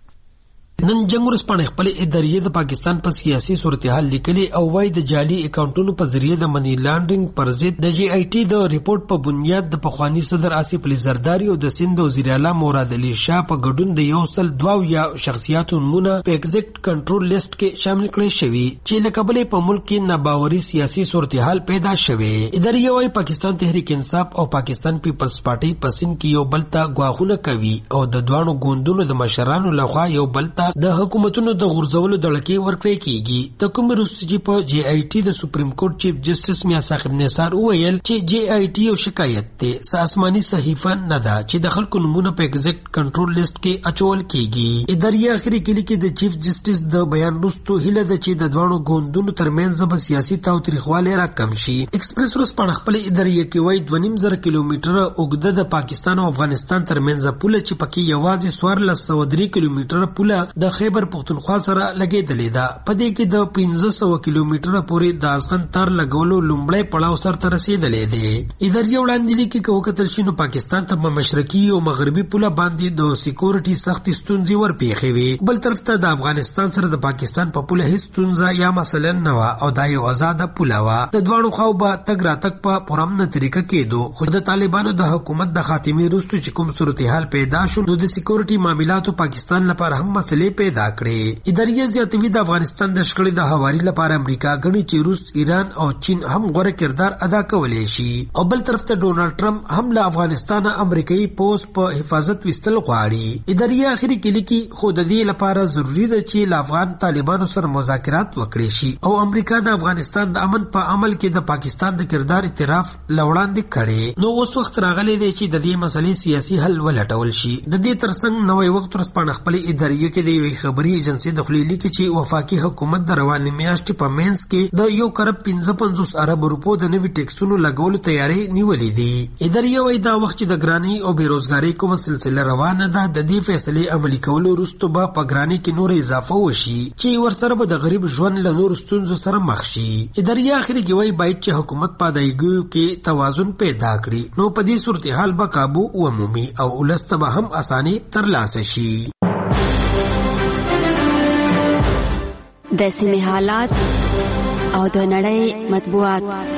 نن جنگ ورځپاڼې خپل ادارې د پاکستان په سیاسي صورتحال لیکلي او وايي د جعلي اکاونټونو په ذریعه د منی لانډرینګ پر ضد د جی آی ټي د ریپورت په بنیاد د پخوانی صدر آصف علي زرداری او د سند وزیر اعلی مراد علي شاه په ګډون د یو سل دوه یا شخصیاتو نمونه په ایگزیکټ کنټرول لیست کې شامل کړي شوی چې له کبله په ملک کې ناباوري سیاسي صورتحال پیدا شوی. ادارې وايي پاکستان تحریک انصاف او پاکستان پیپلز پارټي په سند کې یو بل ته غواخونه کوي او د دوانو ګوندونو د مشرانو لخوا یو بل ته د حکومتونو د غورځولو دړکې ورکړې کیږي. د کوم روسي په جی آی ټي د سپریم کورټ چیف جسټس میا صاحب نثار وویل چې جی آی ټي یو شکایت ته آسماني صحیفه نه ده چې د خلکو نمونه په ایگزیکټ کنټرول لیست کې اچول کیږي. ادارې اخري کې لیکي د چیف جسټس د بیان وروسته هیله ده چې د دوانو ګوندونو ترمنځ به سیاسي تاوتریخوالی راکم شي. ایکسپریس ورځپاڼه خپل ادارې کې وایي دوه نیم زره کیلومتره اوږده د پاکستان او افغانستان ترمنځ پوله چې پکې یوازې څوارلس سوه درې کیلومتره پوله د خیبر پختونخوا سره لګېدلې ده. په دې کې د پنځه سوه کیلومتره پورې د ازغن تار لګولو لومړی پړاو سرته رسېدلی دی. ادارې وړاندې لیکي که وکتل شي نو پاکستان ته په مشرقي او مغربي پوله باندې د سکیورټي سختې ستونزې ورپېښې وې. بل طرف ته د افغانستان سره د پاکستان په پوله هیڅ ستونزه یا مثلا نه وه او دا یو ازاده پوله وه. د دواړو خواو به تګ راتګ په پرامنه طریقه کېدو. خو د طالبانو د حکومت د خاتمې وروسته چې کوم صورتحال پیدا شو نو د سکیورټي معاملاتو پاکستان لپاره هم مسلې پیدا کړې. ادارې زیاتوي د افغانستان د شخړې د هواري لپاره امریکا غني چې روس، ایران او چین هم غوره کردار ادا کولی شي او بل طرف ته ډونالد ټرمپ هم له افغانستان امریکایي پوز په حفاظت وستل غواړي. ادارې اخري کې لیکي خو د دې لپاره ضروری ده چې له افغان طالبانو سره مذاکرات وکړي شي او امریکا د افغانستان د امن په عمل کې د پاکستان د کردار اعتراف لوړاندې کړي. نو اوس وخت راغلی دی چې د دې مسلې سیاسي حل ولټول شي. د دې ترڅنګ نوې وخت ورځپاڼه خپل ادارې کې د یوې خبري ایجنسی د خلیلی کې چې وفاقي حکومت د روانې میاشتې په مینس کې د یو کرب پنځه پنځوس ارب روپو د نوي ټیکسونو لګولو تیاری نیولې دي. اداري وایي دا وخت چې د ګرانۍ او بیروزګارۍ کومه سلسله روانه ده، د دې فیصلې عملي کولو وروسته به په ګرانۍ کې نور اضافه وشي چې ورسره به د غریب ژوند له نورو ستونزو سره مخ شي. اداري اخري کې وایي باید چې حکومت په ادایګیو کې توازن پیدا کړي، نو په دې صورتحال به کابو ومومي او ولس ته به هم اساني ترلاسه شي. د سیمې حالات او د نړۍ مطبوعات.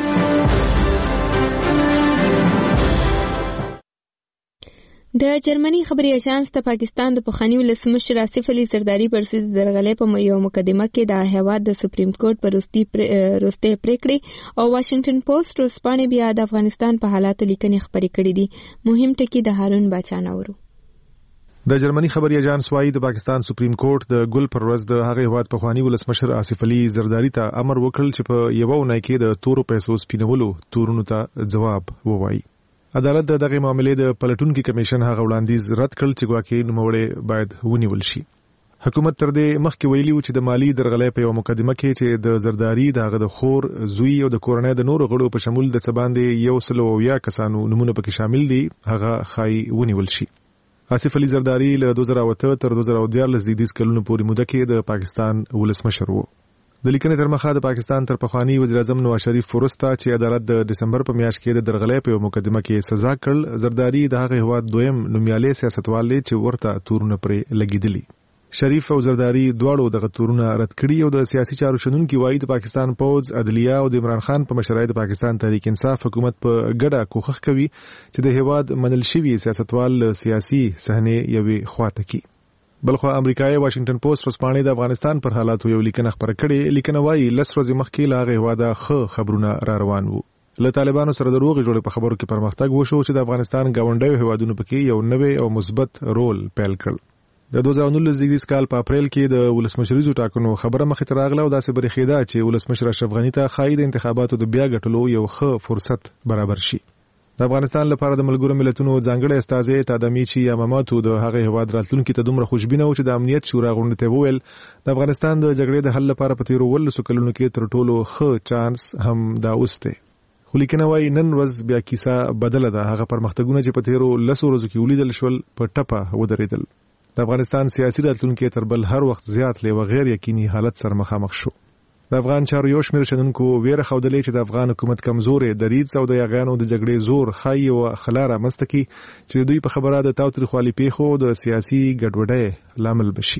د جرمني خبري اژانس د پاکستان د پخواني ولسمشر آصف علي زرداري پر ضد درغلې په یو مقدمه کې د هیواد د سپریم کورټ پر وروستي وروستۍ پریکړې او واشنگټن پوسټ ورځپاڼې بیا د افغانستان په حالاتو لیکنې خبرې کړې دي. مهم ټکي د هارون باچا نورو. د جرمني خبري اژانس وايي د پاکستان سپریم کورټ د ګل پر ورځ د هغه هیواد پخواني ولسمشر آصف علي زرداري ته امر وکړ چې په یو ونای کې د تورو پیسو سپینولو تورونو ته جواب ووایي. عدالت د دغه معاملې د پلټونکو کمیشن هغه وړاندیز رد کړ چې ګواکې نوموړی باید ونیول شي. حکومت تر دې مخکې ویلي و چې د مالی درغلۍ په یو مقدمه کې چې د زرداري دغه د خور زوی او د کورنۍ د نورو غړو په شمول د څه باندې یو سل او یا کسانو نمونه پکې شامل دي هغه خای ونیول شي. آصف علي زرداري له دوه زره اووه تر دوه زره دیارلس زیږدیز کلونو پورې موده کې د پاکستان ولسمشر و. د لیکنې تر مخه د پاکستان تر پخوانی وزیر اعظم نواز شریف وروسته چې عدالت د دسمبر په میاشت کې د درغلۍ په مقدمه کې سزا کړل، زرداري د هغه هیواد دویم نومیالي سیاستوال دی چې ورته تورونه پرې لګیدلی. شریف او زرداري دواړو دغه تورونه رد کړي او د سیاسي چارو شنونکي وایي د پاکستان پوز، عدلیه او د عمران خان په مشرۍ د پاکستان تحریک انصاف حکومت په ګډه کوښښ کوي چې د هیواد منل شوی سیاستوال سیاسي صحنه یوي خواته کی. بلخو امریکایي واشنگټن پوسټ ورځپاڼې د افغانستان پر حالاتو یو لیکنه خبره کړې. لیکنه وايي لس ورځې مخکې لا هغه هواده خ خبرونه را روان وو. له طالبانو سره د روغې جوړې په خبرو کې پرمختګ وشو چې د افغانستان ګاونډیو هیوادونو پکې یو نوې او مثبت رول پیل کړ. د دوه زره نولس زیږدیز کال په اپریل کې د ولسمشریزو ټاکنو خبره مخې ته راغله او داسې برېښېده چې ولسمشر اشرف غني ته ښایي د انتخاباتو د بیا ګټلو یو ښه فرصت برابر شي. د افغانستان لپاره د ملګرو ملتونو ځانګړی استازی تادمیچی یاماماتو د هغه هیواد راتلونکي ته دومره خوشبینه و چې د امنیت شورا غونډې ته وویل د افغانستان د جګړې د حل لپاره په تیرو ولسو کلونو کې تر ټولو ښه چانس هم دا اوس دی. خو لیکنه وايي نن ورځ بیا کیسه بدله ده. هغه پرمختګونه چې په تیرو لسو ورځو کې ولیدل شول په ټپه ودرېدل. د افغانستان سیاسي راتلونکي تر بل هر وخت زیات لیوه غیر یقیني حالت سره مخامخ شو. د افغان چارو یو شمېر شنونکو ویره ښودلې چې د افغان حکومت کمزورې دریځ او د یاغیانو د جګړې زور ښایي یوه خلا رامنځته کړي چې د دوی په خبره د تاوتریخوالي پیښو د سیاسي ګډوډۍ لامل بشي.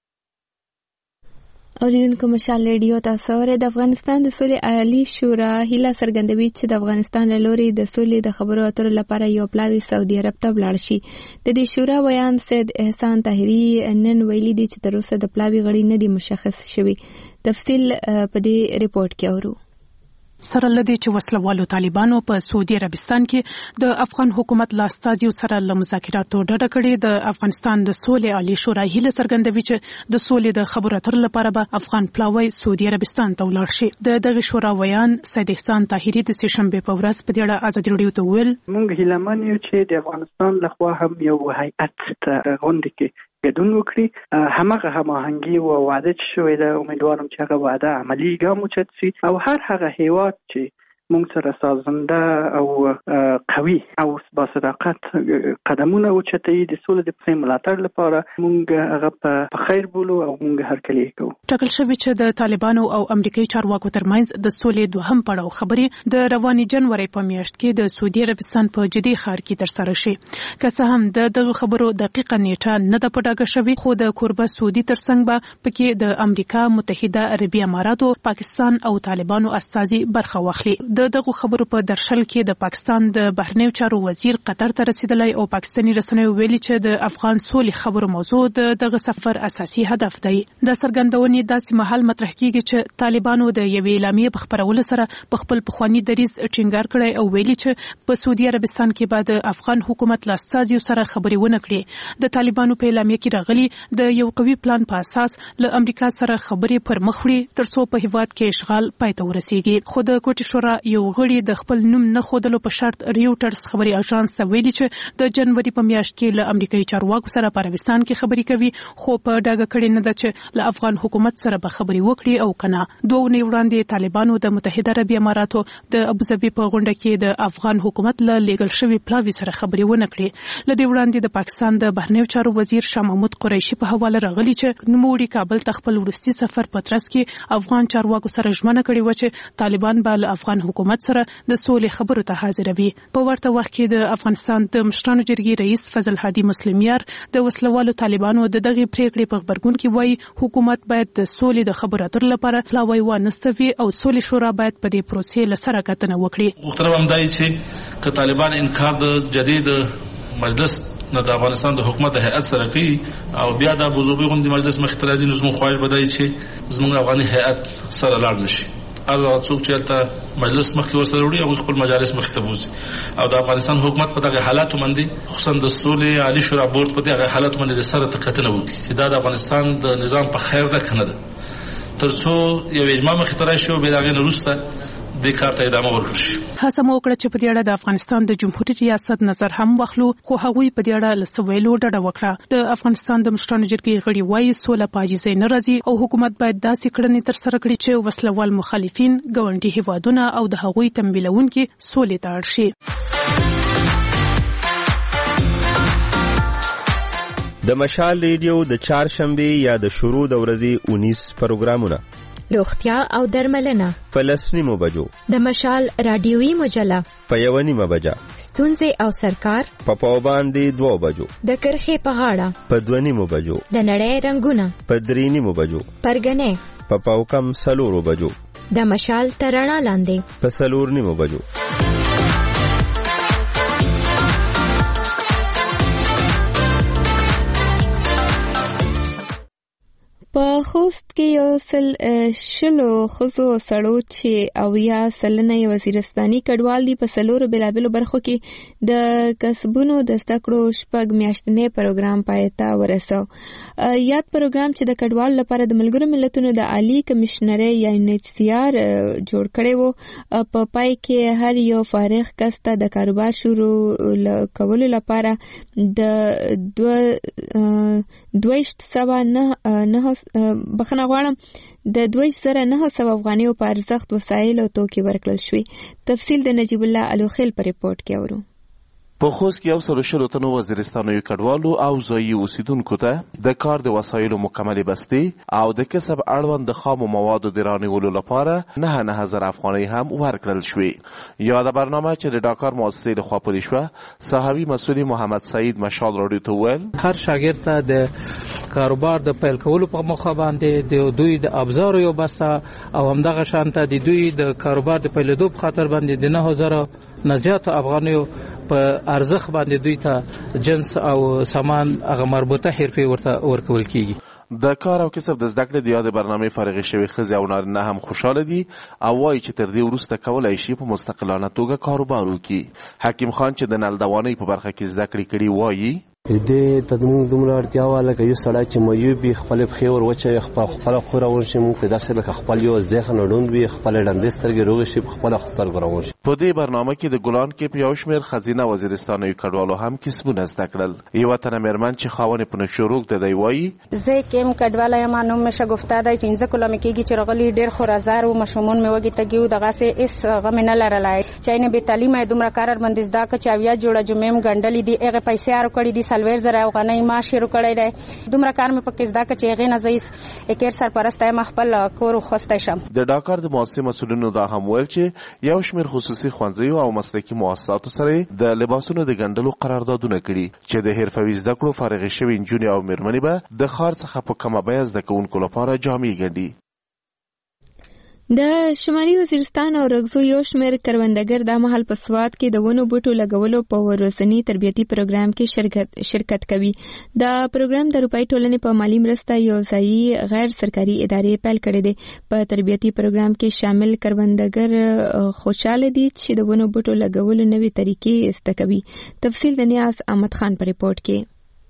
اوریدونکو مشال ریډیو تاسو اورئ. د افغانستان د سولې عالی شورا هیله څرګندوي چې د افغانستان له لوري د سولې د خبرو اترو لپاره یو پلاوی سعودي عرب ته ولاړ شي. د دې شورا ویان سید احسان طاهري نن ویلي دي چې تر اوسه د پلاوی غړي نه دي مشخص شوي. تفصیل په دې ریپورت کې اورو. سره لدی چې وسلوالو طالبانو په سعودي عربستان کې د افغان حکومت لا استازیو سره له مذاکراتو ډډه کړې. د افغانستان د سولې عالی شورا هیله څرګندوي چې د سولې د خبرو اترو لپاره به افغان پلاوی سعودي عربستان ته ولاړ شي. د دغه شورا ویان سید احسان طاهري د سه شنبه په ورځ په دې اړه ازادي راډیو ته ویل موږ هیله من یو چې د افغانستان لخوا هم یو هیئت ته غونډه کې ګډون وکړي. همغه هماهنګي او وعده چې شوې ده امیدوارم چې هغه وعده عملی ګام وچت شي او هر هغه هیواد چې موږ سره سازنده او قوي او با صداقت قدمونه اوچتوي د سولې د پرې ملاتړ لپاره موږ هغه په خیر بولو او موږ هرکلی کوو. ټاکل شوی چې د طالبانو او امریکایي چارواکو ترمنځ د سولې دوهم پړاو خبرې د رواني جنوري په میاشت کې د سعودي عربستان په جدي ښار کې ترسره شي. که څه هم د دغه خبرو دقیقه نیټه نه ده پټاکه شوې خو د کوربه سعودي ترڅنګ به پکې د امریکا متحده عربي اماراتو، پاکستان او طالبانو استازي برخه واخلي. د دغه خبرو په درشل کې د پاکستان د بهرنیو چارو وزیر قطر ته رسیدلی او پاکستاني رسنیو ویلي چې د افغان سولې خبرو موضوع د دغه سفر اساسي هدف دی. د څرګندونې داسې مهال مطرح کیږي چې طالبانو د یوې اعلامیې په خپرولو سره په خپل پخواني دریځ ټینګار کړی او ویلي چې په سعودي عربستان کې به د افغان حکومت له استازیو سره خبرې ونه کړي. د طالبانو په اعلامیه کې راغلي د یو قوي پلان په اساس له امریکا سره خبرې پر مخ وړي ترڅو په هیواد کې اشغال پای ته ورسیږي. خو د کوټې شورا یو غړي د خپل نوم نه خودلو په شرط ریوټرز خبري اژانس ته ویلي چې د جنوري په میاشت کې له امریکایي چارواکو سره په عربستان کې خبري کوي، خو په ډاګه کړي نه ده چې له افغان حکومت سره به خبري وکړي او کنه. دوه ونې وړاندې طالبانو د متحده عربي اماراتو د ابوظبي په غونډه کې د افغان حکومت له لیګل شوی پلاوی سره خبري ونه کړې. لدې وړاندې د پاکستان د بهرنیو چارو وزیر شاه محمود قریشي په حواله راغلی چې نوموړي کابل ته خپل وروستي سفر په ترڅ کې افغان چارواکو سره ژمنه کړې و چې طالبان به له افغان حکومت سره د سولې خبرو ته حاضروي. په ورته وخت کې د افغانستان د مشرانو جرګې رئیس فضل هادي مسلمیار د وسلوالو طالبانو د دغه پریکړې په خبرګون کې وایي حکومت باید د سولې د خبرو اترو لپاره پلاوی ونستوي او سولې شورا باید په دې پروسې له سره کتنه وکړي. مخترب همدای چې ک طالبان انکار د جدید مجلس نه د افغانستان د حکومت د هیئت سره کوي او بیا د ابوظبي غونډې مجلس مختلازي نظم خواهش بدای چې زموږ افغاني هیئت سره لاړ نشي. هغه څوک چې تل مجلس مخکې ورسره وړي او خپل مجالس مخکې ته بوزي او د افغانستان حکومت په دغه حالاتو باندې خصوصا د سولې عالی شورا بورډ په دغه حالاتو باندې د سره تکتنه وکړي چې دا د افغانستان د نظام په خیر ده کنه ده ترڅو یو اجماع مخې ته راشي او بیا هغه وروسته د کار ته ادامه ورکړي. هڅه مو وکړه چې په دې اړه د افغانستان د جمهوریت ریاست نظر هم واخلو، خو هغوی په دې اړه له څه ویلو ډډه وکړه. د افغانستان د مشرانو جرګې غړي وایي سوله په عاجزۍ نه راځي او حکومت باید داسې کړنې ترسره کړي چې وسلوال مخالفین، ګاونډي هیوادونه او د هغوی تمویلونکي سولې ته اړ شي. د مشال ریډیو د چهارشنبه یا د شروع د ورځې اونیس پروګرامونه، روغتیا او درملنه په لسنیمو بجو، د مشال رادیوي مجله په یو نیمه بجه، ستونزې او سرکار په پاو باندې دوه بجو، د کرخې په غاړه په دوه نیمو بجو، د نړۍ رنگونه په درې نیمو بجو، پرګنې په پاو کم سلورو بجو، د مشال ترڼا لاندې په سلور نیمو بجو. په خوست کې یو سل شلو خزو سړو چې او یا سلنه وزیرستاني کډوال دي په سلورو بلابلو برخو کې د کسبونو د زده کړو شپږ میاشتنی پروګرام پای ته ورسو. یاد پروګرام چې د کډوال لپاره د ملګرو ملتونو د عالی کمشنري یا ان ایچ سی آر جوړ کړي وو، په پای کې هر یو فارغ کس ته د کاروبار شروع کولو لپاره د دوه دویشت سوا نه نه بخنه غواړم د دوه زره نه سوه افغانیو په ارزښت وسایل او توکي ورکړل شوي. تفصیل د نجیب الله الوخیل په ریپورت کې اورو. په خوست کې یو سل شلو تنو وزیرستانوي کډوالو او ځایي اوسیدونکو ته د کار د وسایلو مکملې بستې او د کسب اړوند د خامو موادو د رانیولو لپاره نه نه هزار افغانۍ هم ورکړل شوې. یاده برنامه چې د ډاکار مؤسسې لخوا پلي شوه، صحابي مسؤل محمد سعید مشال راډیو ته وویل هر شاګرد ته د کاروبار د پیل کولو په موخه باندې د دوی د ابزارو یو بسته او همدغه شانته د دوی د کاروبار د پیلېدو په خاطر باندې د نه هزار نه زیات افغانیو په ارزښت باندې دوی ته جنس او سامان هغه مربوطه حرفې ورته ورکول کیږي. د کار او کسب د زده کړې د یاد برنامې فارغ شوي ښځې او نارینه هم خوشحاله دي او وایي چې تر دې وروسته کولی شي په مستقلانه توګه کاروبار وکړي. حکیم خان چې د نلدوانۍ په برخه کې زده کړې کړي وایي دې ته موږ دومره اړتیا وه لکه یو سړی چې میوب وي خپلې پښې ور وچوي خپله خو راون شي موږ ته داسې لکه خپل یو ذهن ړوند وي خپلې ړندې سترګې روغې شي په خپله سترګو راون شي. په دې برنامه کې د ګلان کې په یو شمېر ښځینه وزیرستانوي کډوالو هم کسبونه زده کړل. یوه تنه مېرمن چې خاونې په نشوروک د دی وایي زه کیم کډواله یم، نوم مې شګفته دی، پنځه کاله مې کېږي چې راغلي، ډېر خورازار وو، ماشومان مې وږي تږي وو، دغسې هېڅ غم مې نه لرلی چې یعنې بې تعلیمه یې دومره کار باندې زده کړه چې اویا جوړه جمعې م ګنډلې دي، هغې پیسې هرو کړي دي، څلوېښت زره افغانۍ ما شروع کړی دی، دومره کار مې پکې زده کړه چې هغې نه زه یې کیر سرپرسته یم، خپل کور وخوستی شم. د ډاکار د مؤسسې مسؤلینو دا هم ویل چې یو شمېر خصوصي ښوونځیو او مسلکي مؤسساتو سره د لباسونو د ګنډلو قراردادونه کړي چې د حرفوي زده کړو فارغې شوې نجونې او مېرمنې به د ښار څخه په کمه بیه زده کوونکو لپاره جامې ګنډي. د شمالي وزیرستان او رګزو یو شمېر کروندګر دا مهال په سوات کې د ونو بوټو لګولو په ورځني تربیتي پروګرام کې شرکت شرکت کوي. دا پروګرام د روپای ټولنې په مالی مرسته یو ځایي غیر سرکاري ادارې پیل کړی دی. په تربیتي پروګرام کې شامل کروندګر خوشاله دي چې د ونو بوټو لګولو نوې طریقې زده کوي. تفصیل د نیاز احمد خان په ریپورت کې.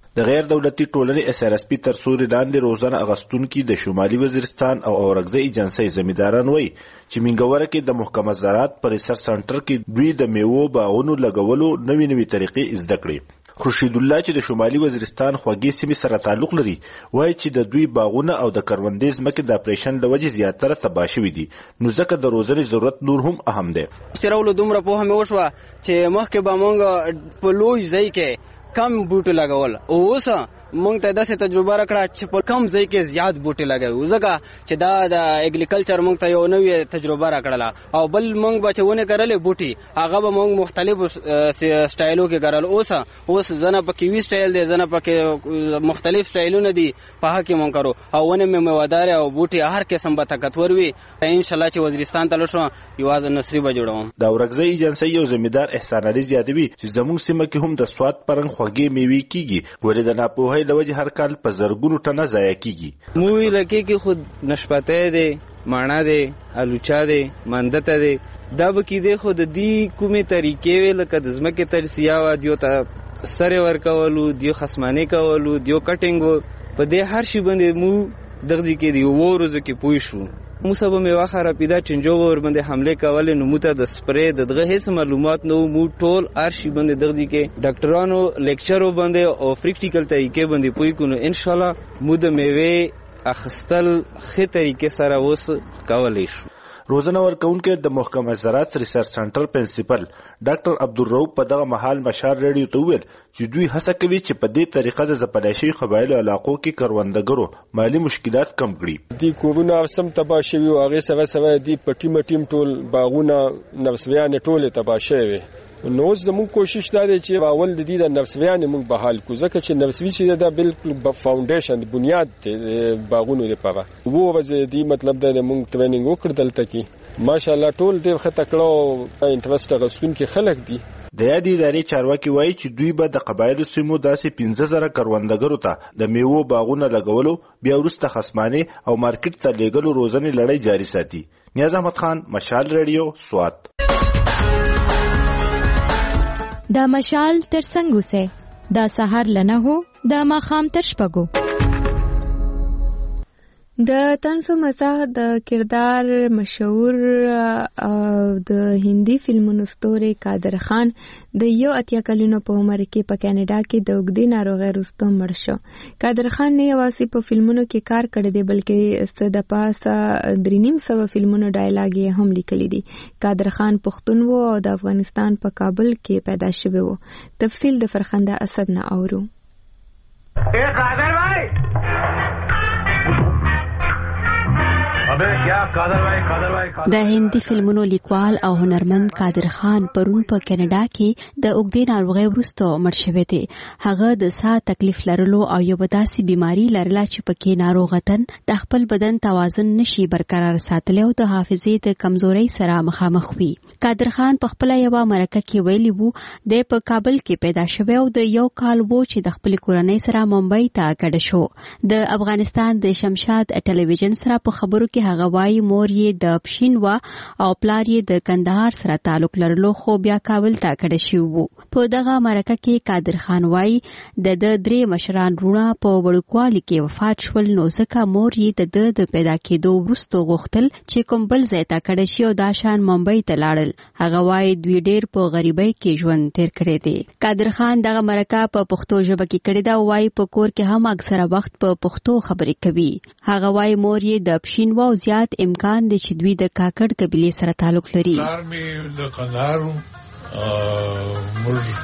د غیر دولتي ټولنې اس ار اس پی تر سوري لاندې روزانه اغستونکو د شمالي وزیرستان او اورګزۍ ایجنسۍ زمینداران وایي چې منګوره کې د محکمه زراعت په ریسرچ سنټر کې دوی د میوو باغونو لګولو نوې نوې طریقې زده کړې. خورشید الله چې د شمالي وزیرستان خوږې سیمې سره تعلق لري وایي چې د دوی باغونه او د کروندې ځمکې د اپریشن له وجې زیاتره تباه شوي دي، نو ځکه د روزنې ضرورت نور هم اهم دی. چرولو دومره پوهه مې وشوه چې مخکې به موږ په لوی ځای کې کم بوټي لګول، اوس موږ ته داسې تجربه راکړه چې په کم ځای کې زیات بوټي لګوو، ځکه چې دا د اګریکلچر موږ ته یو نوې تجربه راکړله. او بل موږ به چې ونه کرلې بوټي هغه به موږ مختلفو سټایلو کې کرل. اوس اوس ځنه په کیوي سټایل دی، ځنه پکې مختلف سټایلونه دي، په هغه کې موږ کرو او ونه مې میوهدار او بوټي هر قسم به طاقتور وي. ان شاء الله چې وزیرستان ته لشم یوازې نصری به جوړوم. د اورګزۍ ایجنسۍ یو زمیندار احسان علي زیاتوي چې زموږ سیمه کې هم د سواد پرنګ خوږې میوې کیږي، ولې د ناپوهۍ له وجې هر کال په زرګونو ټنه ضایع کیږي. موږ لکه کې خود نشپته دي، ماڼه دي، الوچا دي، مندته دي، دا به کې دي خود دی کومه طریقې ویل کده زمکه ترسیا و دیو ته سره ورکولو، دیو خصمانه کولو، دیو کټینګ په دې هر شی باندې مو دغه کې دی وروزه کې پوي شو. موږ به مې واخره پیدا چنجو ور باندې حمله کول، نو موته د سپری دغه هیڅ معلومات نو مو ټول ارشي باندې دغه کې ډاکټرانو لیکچرو باندې او پریکټیکل طریقې باندې پوي کو، نو ان شاء الله مو د میوه اخستل خې طریقې سره وس کولای شو. روزنه ورکونکو د محکمه زراعت ریسرچ سنټر پرنسپل ډاکټر عبدالرؤف په دغه مهال مشال ریډیو ته ویل چې دوی هڅه کوي چې په دې طریقه د ځپلاشي قبایلو علاقو کې کروندګرو مالی مشکلات کم کړي. دی کورونه سم تباه شوي او هغه سره سره دی په ټیم ټیم ټول باغونه نفسویان ټول تباه شوي. نو اوس زموږ کوشش دا دی چې اول د دې د نفسویان موږ بحال کو، ځکه چې نفسوي چې دا بالکل فاونډیشن بنیاد باغونو لپاره وو وځي دی مطلب دا موږ ټریننګ وکړ دلته کې ماشاءالله ټول ډېر ښه تکړه انټرست غوښتونکي خلک دي. د یادې ادارې چارواکي وایي چې دوی به د قبایلو سیمو داسې پنځه زره کروندګرو ته د میوو باغونه لګولو، بیا وروسته خصمانه او مارکیټ ته لیږلو روزنې لړۍ جاري ساتي. نیاز احمد خان، مشال ریډیو، سوات. دا مشال تر څنګه سه دا سحر لنه هو دا ماخام تر شپګو. د طنز مزاح د کردار مشهور د هندي فلمونو ستوري قادر خان د یو اتیا کلونو په عمر کې په کینیډا کې د اوږدې ناروغۍ وروسته مړ شو. قادر خان نه یوازې په فلمونو کې کار کړی دی بلکې څه د پاسه درې نیم سوه فلمونو ډایلاګ یې هم لیکلی دی. قادر خان پښتون و او د افغانستان په کابل کې پیدا شوی و. تفصیل د فرخنده اسد نه اورو. اے قادر بھائی د هندي فلمونو لیکوال او هنرمند قادر خان پرون په کینیډا کې د اوږدې ناروغۍ وروسته مړ شوی دی. هغه د ساه تکلیف لرلو او یو داسې بیماری لرله چې پکې ناروغتن د خپل بدن توازن نشي برقرار ساتلی او د حافظې د کمزورۍ سره مخامخ وي. قادر خان په خپل یو مرکه کې ویلي وو د په کابل کې پیدا شوی او د یو کال وو چې د خپل کورنۍ سره ممبئی ته کډه شو. د افغانستان د شمشاد ټلویزیون سره په خبرو کې هغه وایي مور یې د پښین و او پلار یې د کندهار سره تعلق لرلو خو بیا کابل ته کډه شوی وو. په دغه مرکه کې قادر خان وایي د د درې مشران رونه په وړوکوالي کې وفات شول، نو ځکه مور یې د د پیدا کېدو وروسته غوښتل چې کوم بل ځای ته کډه شي او دا شان ممبئی ته لاړل. هغه وایي دوی ډېر په غریبۍ کې ژوند تیر کړی دی. قادر خان دغه مرکه په پښتو ژبه کې کړې ده او وایي په کور کې هم اکثره وخت په پښتو خبرې کوي. هغه وایي مور یې د پښین و زیات امکان دی چې دوی د کاکړ قبیلې سره تعلق لري. پلار مې د کندهار موږ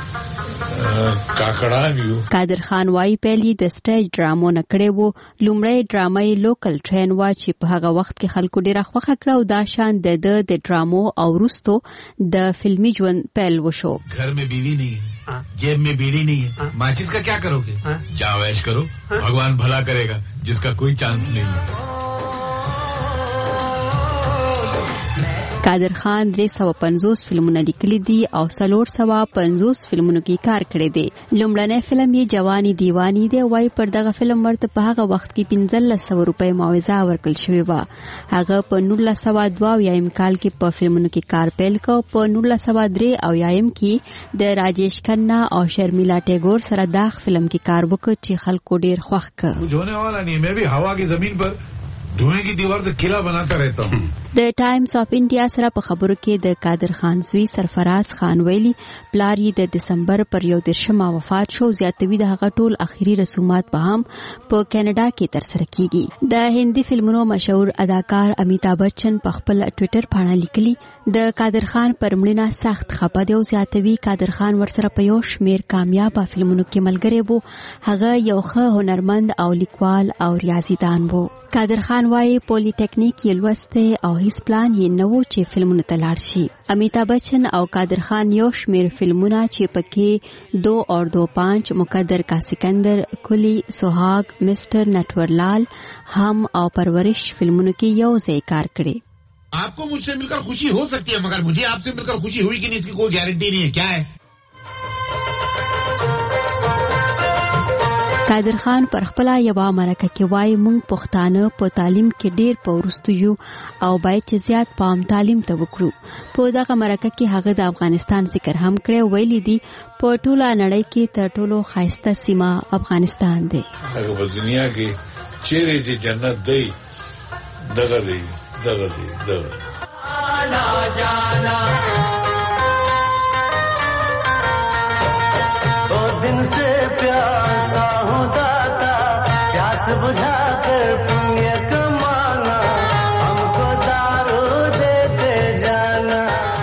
کاکړان یو. قادر خان وایي پیل د سټیج ډرامو نه کړی وو. لومړی ډرامه یې لوکل ټرین وه چې په هغه وخت کې خلکو ډېره خوښه کړه او دا شان د ده د ډرامو او وروستو د فلمي ژوند پیل وشو. گھر میں بیوی نہیں، جیب میں بیڑی نہیں، ماچس کا کیا کرو گے؟ جاؤ عیش کرو، بھگوان بھلا کرے گا جس کا کوئی چانس نہیں ہے. قادر خان درې سوه پنځوس فلمونه لیکلي دي او څلور سوه پنځوس فلمونو کې کار کړی دی. لومړنی فلم یې جوانی دیوانی دی. وایي پر دغه فلم ورته په هغه وخت کې پنځلس سوه روپۍ معاوضه ورکړل شوې وه. هغه په نولس سوه دوه اویایم کال کې په فلمونو کې کار پیل کړ. په نولس سوه درې اویایم کې د راجیش کھنہ او شرمیلا ټیګور سره داغ فلم کې کار وکړ چې خلکو ډیر خوښ کړ. होने वाला नहीं, मैं भी हवा की जमीन पर धुएं की दीवार से किला बनाता रहता हूँ. د ټایمز اف انډیا سره په خبرو کې د قادر خان زوی سرفراز خان ویلي پلار یې د دسمبر پر یو دېرشمه وفات شو. زیاتوي د هغه ټول اخیری رسومات به هم په کینیډا کې ترسره کیږي. د هندي فلمونو مشهور اداکار امیتابھ بچن په خپل ټوئیټر باندې لیکلي د قادر خان پر مړینه سخت خپه دی. زیاتوي قادر خان ورسره په یو شمیر کامیابه فلمونو کې ملګری وو. هغه یو ښه هنرمند او لیکوال او ریاضیدان وو. قادر خان وايي پولی ټیکنیک یې لوسته او هیڅ پلان یې نه و چې فلمونه ته لاړ شي. امیتابھ بچن او قادر خان یو شمیر فلمونه چې پکې دو اور دو پانچ، مقدر کا سکندر، کلی، سوهاگ، مسٹر نٹورلال، هم او پرورش فلمونو کې یو ځای کار کړی. आपको मुझसे मिलकर खुशी हो सकती है, मगर मुझे आपसे मिलकर खुशी हुई कि नहीं इसकी कोई गारंटी नहीं है. क्या है? قادر خان پر خپل یوه مرکه کې وایي موږ پښتانه په تعلیم کې ډیر په وروسته یو او باید چې زیات پام تعلیم ته وکړو. په دغه مرکه کې هغه د افغانستان ذکر هم کړی. ویلي دي په ټوله نړۍ کې تر ټولو ښایسته سیمه افغانستان دی. هغه په دنیا کې چیرې د جنت دی دغه دی دغه دی دغه آنا جانا دو دن سے پیاسا ہوں داتا پیاس بجھا کر پنیہ کمانا ہم کو دارو دیتے جانا.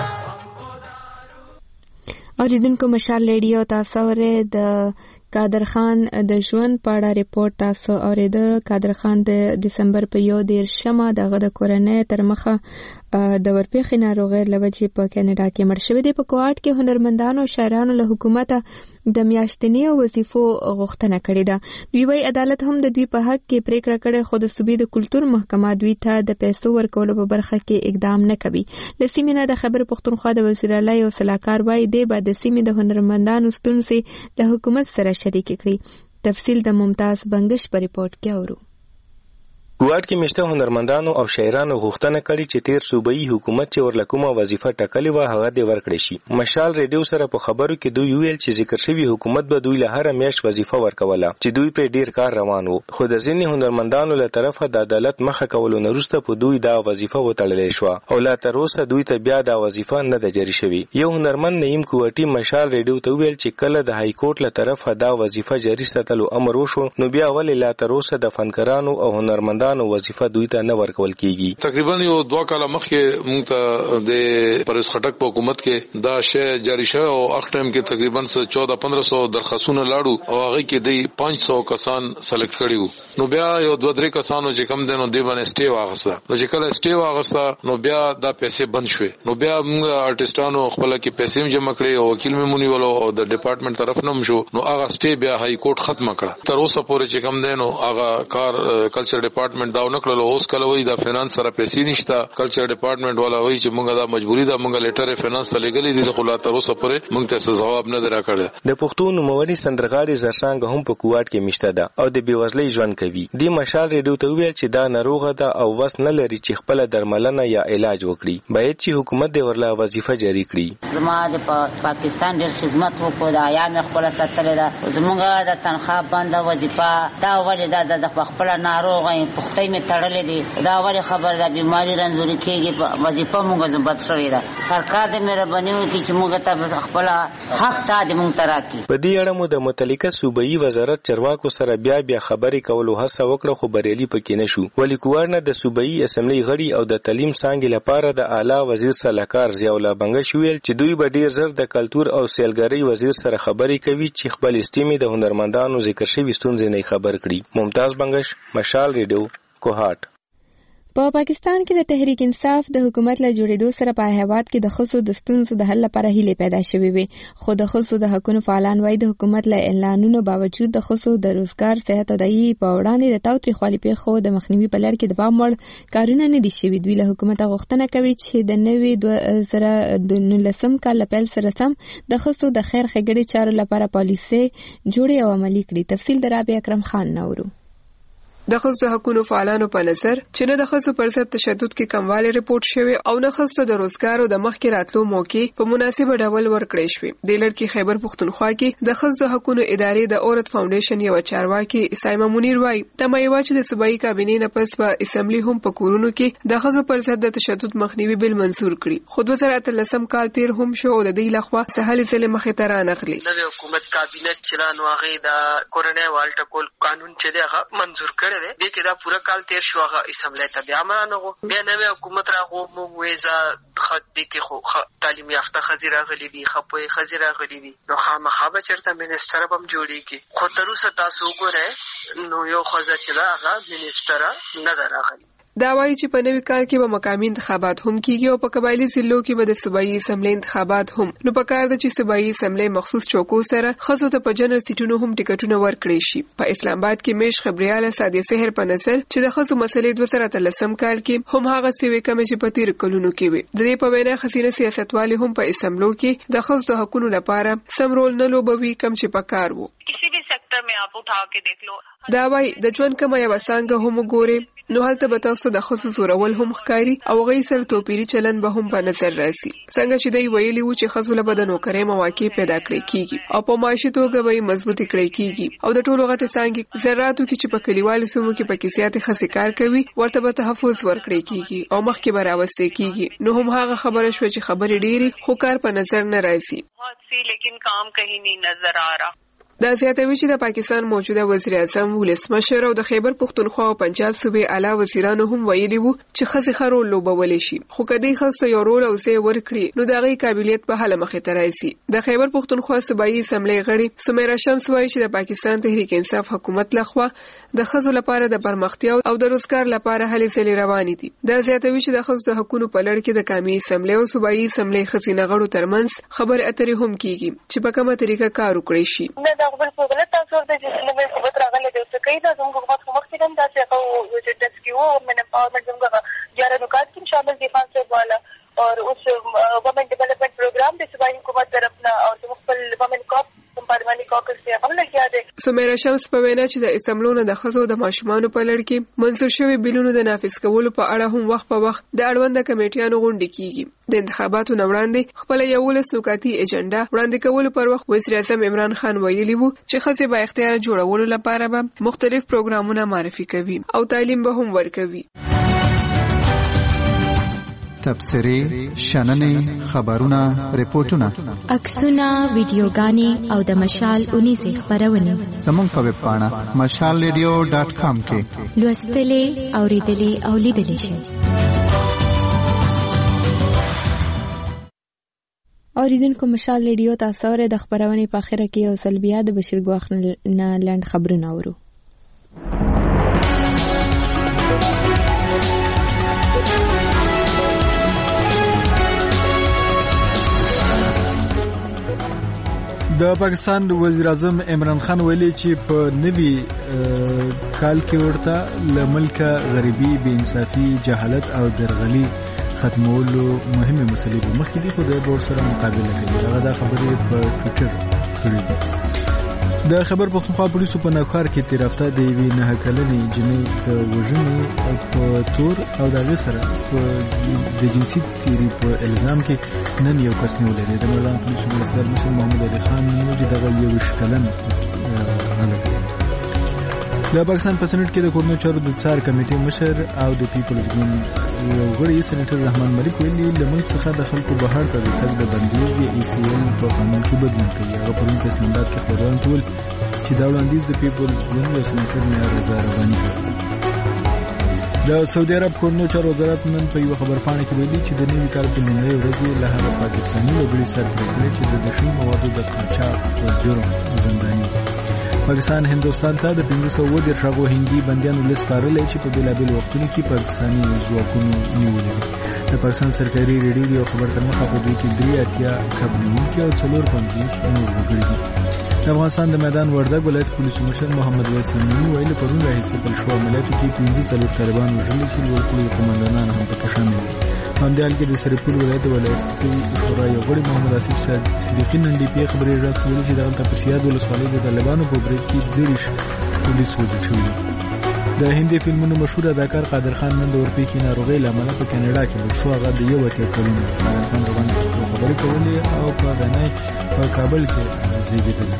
اوریدونکو مشال ریډیو تاسو اورئ د قادر خان د ژوند په اړه ریپورت تاسو اوریده. قادر خان د دسمبر په یو دېرشمه دغه د کورنۍ تر مخه د ورپېښې ناروغۍ له وجې په کینیډا کې مړ شوی دی. په کوهاټ کې هنرمندانو او شاعرانو له حکومته د میاشتني وظیفو غوښتنه کړې ده. دوی وايي عدالت هم د دوی په حق کې پریکړه کړې، خو د صوبې د کلتور محکمه دوی ته د پیسو ورکولو په برخه کې اقدام نه کوي. له سیمې نه د خیبر پښتونخوا د وزیر اعلی یو سلاکار وايي دی به د سیمې د هنرمندانو ستونزې له حکومت سره شریک کړي. تفصیل د ممتاز بنگش په ریپورت کې اورو. کوهاټ کې مشته هنرمندانو او شاعرانو غوښتنه کړې چې تیر صوبایي حکومت چې ورلکومه وظیفه ټاکلې و هغه دې ورکړي شي. مشال ریډیو سره په خبرو کې دوی ویل چې ذکر شوی حکومت به دوی له هر میاشت وظیفه ورکوله چې دوی په ډیر کار روان وو، خو د ځینې هنرمندانو له طرفه د عدالت مخه کولو نه وروسته په دوی دا وظیفه وتړلې شو او لا تر اوسه دوی ته بیا دا وظیفه نه ده جاری شوی. یو هنرمند نعیم کوټی مشال ریډیو ته ویل چې کله د های کورټ له طرفه دا وظیفه جاری ساتلو امر وشو نو بیا ولې لا تر اوسه د فنکارانو او هنرمندانو وظیفه دوی ته نه ورکول کیږي. تقریبا یو دوه کاله مخکې موږ ته د پرس خټک په حکومت کې دا شی جاری شوی او اخ ټایم کې تقریبا چودہ پندرہ سو درخواستونه لاړو او هغه کې د پانچ سو کسان سلیکټ کړي وو. نو بیا یو دوه درې کسانو چې کم دینو دی باندې سټي واغسته. نو چې کله سټي واغسته نو بیا دا پیسې بند شوې. نو بیا موږ آرټیستانو خپل کې پیسې جمع کړې او وکیل مې مونږ ولو او د ډپارټمنټ طرف نه مشو. نو هغه سټي بیا های کورټ ختم کړه. تر اوسه پورې چې کم دینو هغه کار کلچر ډپارټمنټ دا نه کړلو. اوس کله وای دا فینانس سره پیسې نشته. کلچر ډپارټمنټ والا وای چې موږ دا مجبوری ده موږ لیټر فینانس ته لګلې دي خو لا تر اوسه پورې موږ ته ځواب نه درکړل. د پښتو نوموړي سندرغاړي زرشانګ هم په کوهاټ کې مشته ده او د بیوزلۍ ژوند کوي. دی مشال ریډیو ته ویل چې دا ناروغه ده او وس نه لري چې خپل درملنه یا علاج وکړي. باید چې حکومت د ورلا وظیفه جاری کړي. زما د پاکستان ډېر خدمت وکړ دا یا مې خپل ساتلې ده. زموږ د تنخواه بنده وظیفه دا ولې د خپل ناروغه پختې مې تړلې دي. دا ولې خبر ده بیماری رنځوري کېږي وظیفه موږ زبط شوې ده. سرکار دې مهرباني وکړي چې موږ ته خپل حق ته دې موږ ته راکړي. په دې اړه مو د متعلقه صوبایي وزارت چارواکو سره بیا بیا خبرې کولو هڅه وکړه خو بریالي پکې نه شو. ولی کوهاټ نه د صوبایي اسمبلی غړي او د تعلیم څانګې لپاره د اعلی وزیر سلاکار ضیاء الله بنگش ویل چې دوی به ډیر زر د کلتور او سیلګرۍ وزیر سره خبرې کوي چې خپل استیمې د هنرمندانو ذکر شوی ستونزې نه خبر کړي. ممتاز بنگش، مشال ریډیو، کوهاټ. په پاکستان کې د تحریک انصاف د حکومت له جوړېدو سره په هیواد کې د ښځو د ستونزو د حل لپاره هیلې پیدا شوې وي، خو د ښځو د حقوقو فعالان وایي د حکومت له اعلانونو باوجود د ښځو د روزګار، صحت او دایي په وړاندې د تاوتریخوالي پیښو د مخنیوي په لړ کې د پام وړ کارونه نه دي شوي. دوی له حکومت غوښتنه کوي چې د نوي دوه زره نولسم کال له پیل سره سم د ښځو د خیر ښېګڼې چارو لپاره پالیسۍ جوړې او عملي کړي. تفصیل د رابعه اکرم خان نورو. د ښځو حقوقو فعالانو په نظر چې نه د ښځو پر ضد تشدد کې کموالی رپورټ شوی او نه ښځو د روزګار او د مخکې راتلو موقع په مناسبه ډول ورکړې شوې. د لړ کې خیبر پښتونخوا کې د ښځو حقوقو ادارې د اورت فاونډیشن یو چارواکي سایمه منیر وایي د مایوا چې د صوبایي کابینې نه پس په اسمبلی هم په کورونو کې د ښځو پر ضد د تشدد مخنیوي بل منظور کړي، خو دوه زره اتلسم کال تیر هم شو او د دې لخوا سهل ځلې مخې ته رانغلي. نوې حکومت کابینت چلان واغې د کورنۍ والټکول قانون چې دغه منظور کړی دی، دې کې دا پوره کال تیر شو هغه اسمبلی ته بیا مرانغو بیا نوې حکومت راغو موږ وېزا خد دي کې خو تعلیم یافته ښځې راغلي دي، خپوي ښځې راغلي دي، نو خامخا به چېرته منسټر به هم جوړېږي، خو تر اوسه تاسو وګورئ نو یو ښځه چې ده هغه منسټره نه ده راغلې. دا وایي چې په نوي کال کې به مقامي انتخابات هم کیږي او په قبایلي ضلعو کې به د صوبایي اسمبلی انتخابات هم، نو په کار ده چې صوبایي اسمبلی مخصوص چوکو سره ښځو ته په جنرال سیټونو هم ټکټونه ورکړي شي. په اسلام آباد کې میش خبرياله سادیه سحر په نظر چې د ښځو مسلې دوه زره اتلسم کال کې هم هغه څه وې کمې چې په تیر کلونو کې وي. د دې په وینا ښځینه سیاستوالې هم په اسمبلو کې د ښځو د حقوقو لپاره سم رول نه لوبوي کم چې په کار وو. کسی بھی سیکٹر میں آپ اٹھا کے دیکھ لو. دا وایي د ژوند کومه یوه څانګه هم وګورئ نو هلته به تاسو د ښځو زورول هم ښکاري او هغوی سره توپیري چلند به هم په نظر راسي، څنګه چې دوی ویلي وو چې ښځو له به د نوکرۍ مواقع پیدا کړی کیږي او په معاشي توګه به یې مضبوطې کړی کیږي او د ټولو غټې څانګې زراعتو کې چې په کلیوالو سیمو کې پکې زیاتې ښځې کار کوي ورته به تحفظ ورکړی کیږي او مخکې به راوستې کیږي. نو هم هغه خبره شوه چې خبرې ډېرې خو کار په نظر نه راځي. لیکن کام کہیں نہیں نظر آ رہا. دا زیاتوي چې د پاکستان موجوده وزیر اعظم ولسمشر او د خیبر پښتونخوا او پنجاب صوبې اعلی وزیرانو هم ویلي وو چې ښځې ښه رول لوبولی شي، خو که دوی ښځو ته یو رول او ځای ورکړي نو د هغې قابلیت به هله مخې ته راځي. د خیبر پښتونخوا صوبایي اسمبلی غړي سمیرا شمس وایي چې د پاکستان تحریک انصاف حکومت لخوا د ښځو لپاره د پرمختیا او د روزګار لپاره هلې ځلې روانې دي. دا زیاتوي چې د ښځو د حقوقو په لړ کې د قومي اسمبلی او صوبایي اسمبلی ښځینه غړو ترمنځ خبرې اترې هم کیږي چې په کومه طریقه کار وکړی شي. تاسو د جسمي حکومت راغله د څه کوي دا زموږ حکومت کومه کې هم داسې هغه چې ټسکیو من امپاورمنت زموږ جاره نکات کې شامل دي فانسه والا اور اس وومن ډیولپمنٹ پروګرام د صوبایي حکومت طرفنا او د خپل وومن کاپ پارلماني کاکس ته هم لګیا دي. سمیرا شمس په وینا چې د اسمبلو نه د ښځو د ماشومانو په لړ کې منظور شوی بیلونو د نافذ کولو په اړه هم وخت په وخت د اړونده کمیټیانو غونډې کیږي. د انتخاباتو نه وړاندې خپل یولس نکاتي ایجنډا وړاندې کولو پر وخت وزیر اعظم عمران خان ویلي وو چې ښځې با اختیار جوړولو لپاره به مختلف پروګرامونه معرفي کوي او تعلیم به هم ورکوي. تبصرې، شننې، خبرونه، ریپورتونه، عکسونه، ویډیوګانې او د مشال اونیزې خپرونې زموږ په ویب پاڼه مشال ریډیو ډاټ کام کې لوستلې، اوریدلې او لیدلې شئ. اوریدونکو مشال ریډیو تاسو اورئ. د خبرونې په اخره کې یو ځل بیا د بشیر ګواخ نه لنډ خبرونه اورو. د پاکستان وزیر اعظم عمران خان ویلي چې په نوي کال کې ورته له ملکه غریبي، بې انصافي، جهالت او درغلي ختمولو مهمه مسلې په مخ کې دي، خو د بور سره مقابله کوي. هغه دا خبرې په ټویټر کړې دي. د خیبر پښتونخوا پولیسو په نوښار کې تیر هفته د یوې نهه کلنې جنۍ د وژنې په تور او د هغې سره د جنسي تیري په الزام کې نن یو کس نیولی دی. د مردان پولیسو مرستیال مشر محمد علي خان ویلي چې دغه یوویشت کلن هلک دی. د پاکستان په سېنټ کې د کورنیو چارو د څار کمیټې مشر او د پیپلز ګوند یو غړي سېنیټر رحمان ملک ویلي له ملک څخه د خلکو بهر ته د تګ د بندیز یا ای سی ایل په قانون کې بدلون کوي. هغه پرون په اسلام آباد کې خبرونه ټول چې دا وړاندیز د پیپلز ګوند او سېنیټر معیار رضا رواني کړ. د سعودي عرب کورنو چارو وزارت نن په یو خبرپاڼه کې ویلي چې د نوي کال په لومړۍ ورځ له هغه پاکستاني وګړي سرپرستی چې د نشي موادو د قاچاق په جرم زنداني. پاکستان هندوستان ته د پنځه سوه اووه دېرش هغو هندي بندیانو لیست سپارلی چې په بېلابېلو وختونو کې پاکستاني ځواکونو نیولي دي. د پاکستان سرکاري ریډیو د یو خبر تر مخه په دوی کې درې اتیا کب نیونکي او څلور پنځوس نور وګړي دي. د افغانستان د میدان وردګ ولایت پولیسو مشر محمد ویس امیني ویلي پرون راهیسې په شپږ عملیاتو کې پنځه څلور طالبان وژلي چې لوړ پوړي قومندانان هم پکې شامل دي. په همدې حال کې د سرپل ولایت د ولایتي شورا یو غړي محمد آصف صدیقي نن ډي پي اې خبري اژانس ویلي چې دغلته په سیاد ولسوالۍ د طالبانو په برید کې دېرش پولیس وژل شوي دي. د هندي فلمونو مشهور اداکار قادر خان نن د ورپېښې ناروغۍ له امله په کاناډا کې مړ شو. هغه د یو اتیا کلونو قادر خان روغاندې خبرې کولې او په غنۍ په کابل کې زیږېدلی.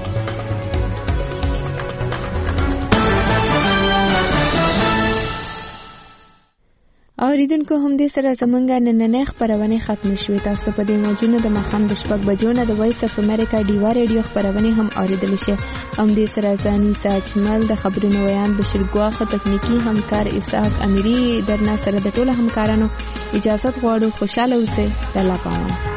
اوریدونکو همدې سره زمونږ نننۍ خپرونې ختمې شوې. تاسو په دې موجونو د ماښام د شپږ بجو نه د وایس اف امریکا ډیوا ریډیو خپرونې هم اوریدلی شئ. همدې سره زه نیسا اجمل د خبرونو ویان بشیر ګواښ تکنیکي همکار اسحاق امیري درنا سره د ټولو همکارانو اجازت غواړو. خوشحاله اوسئ. د الله پامان.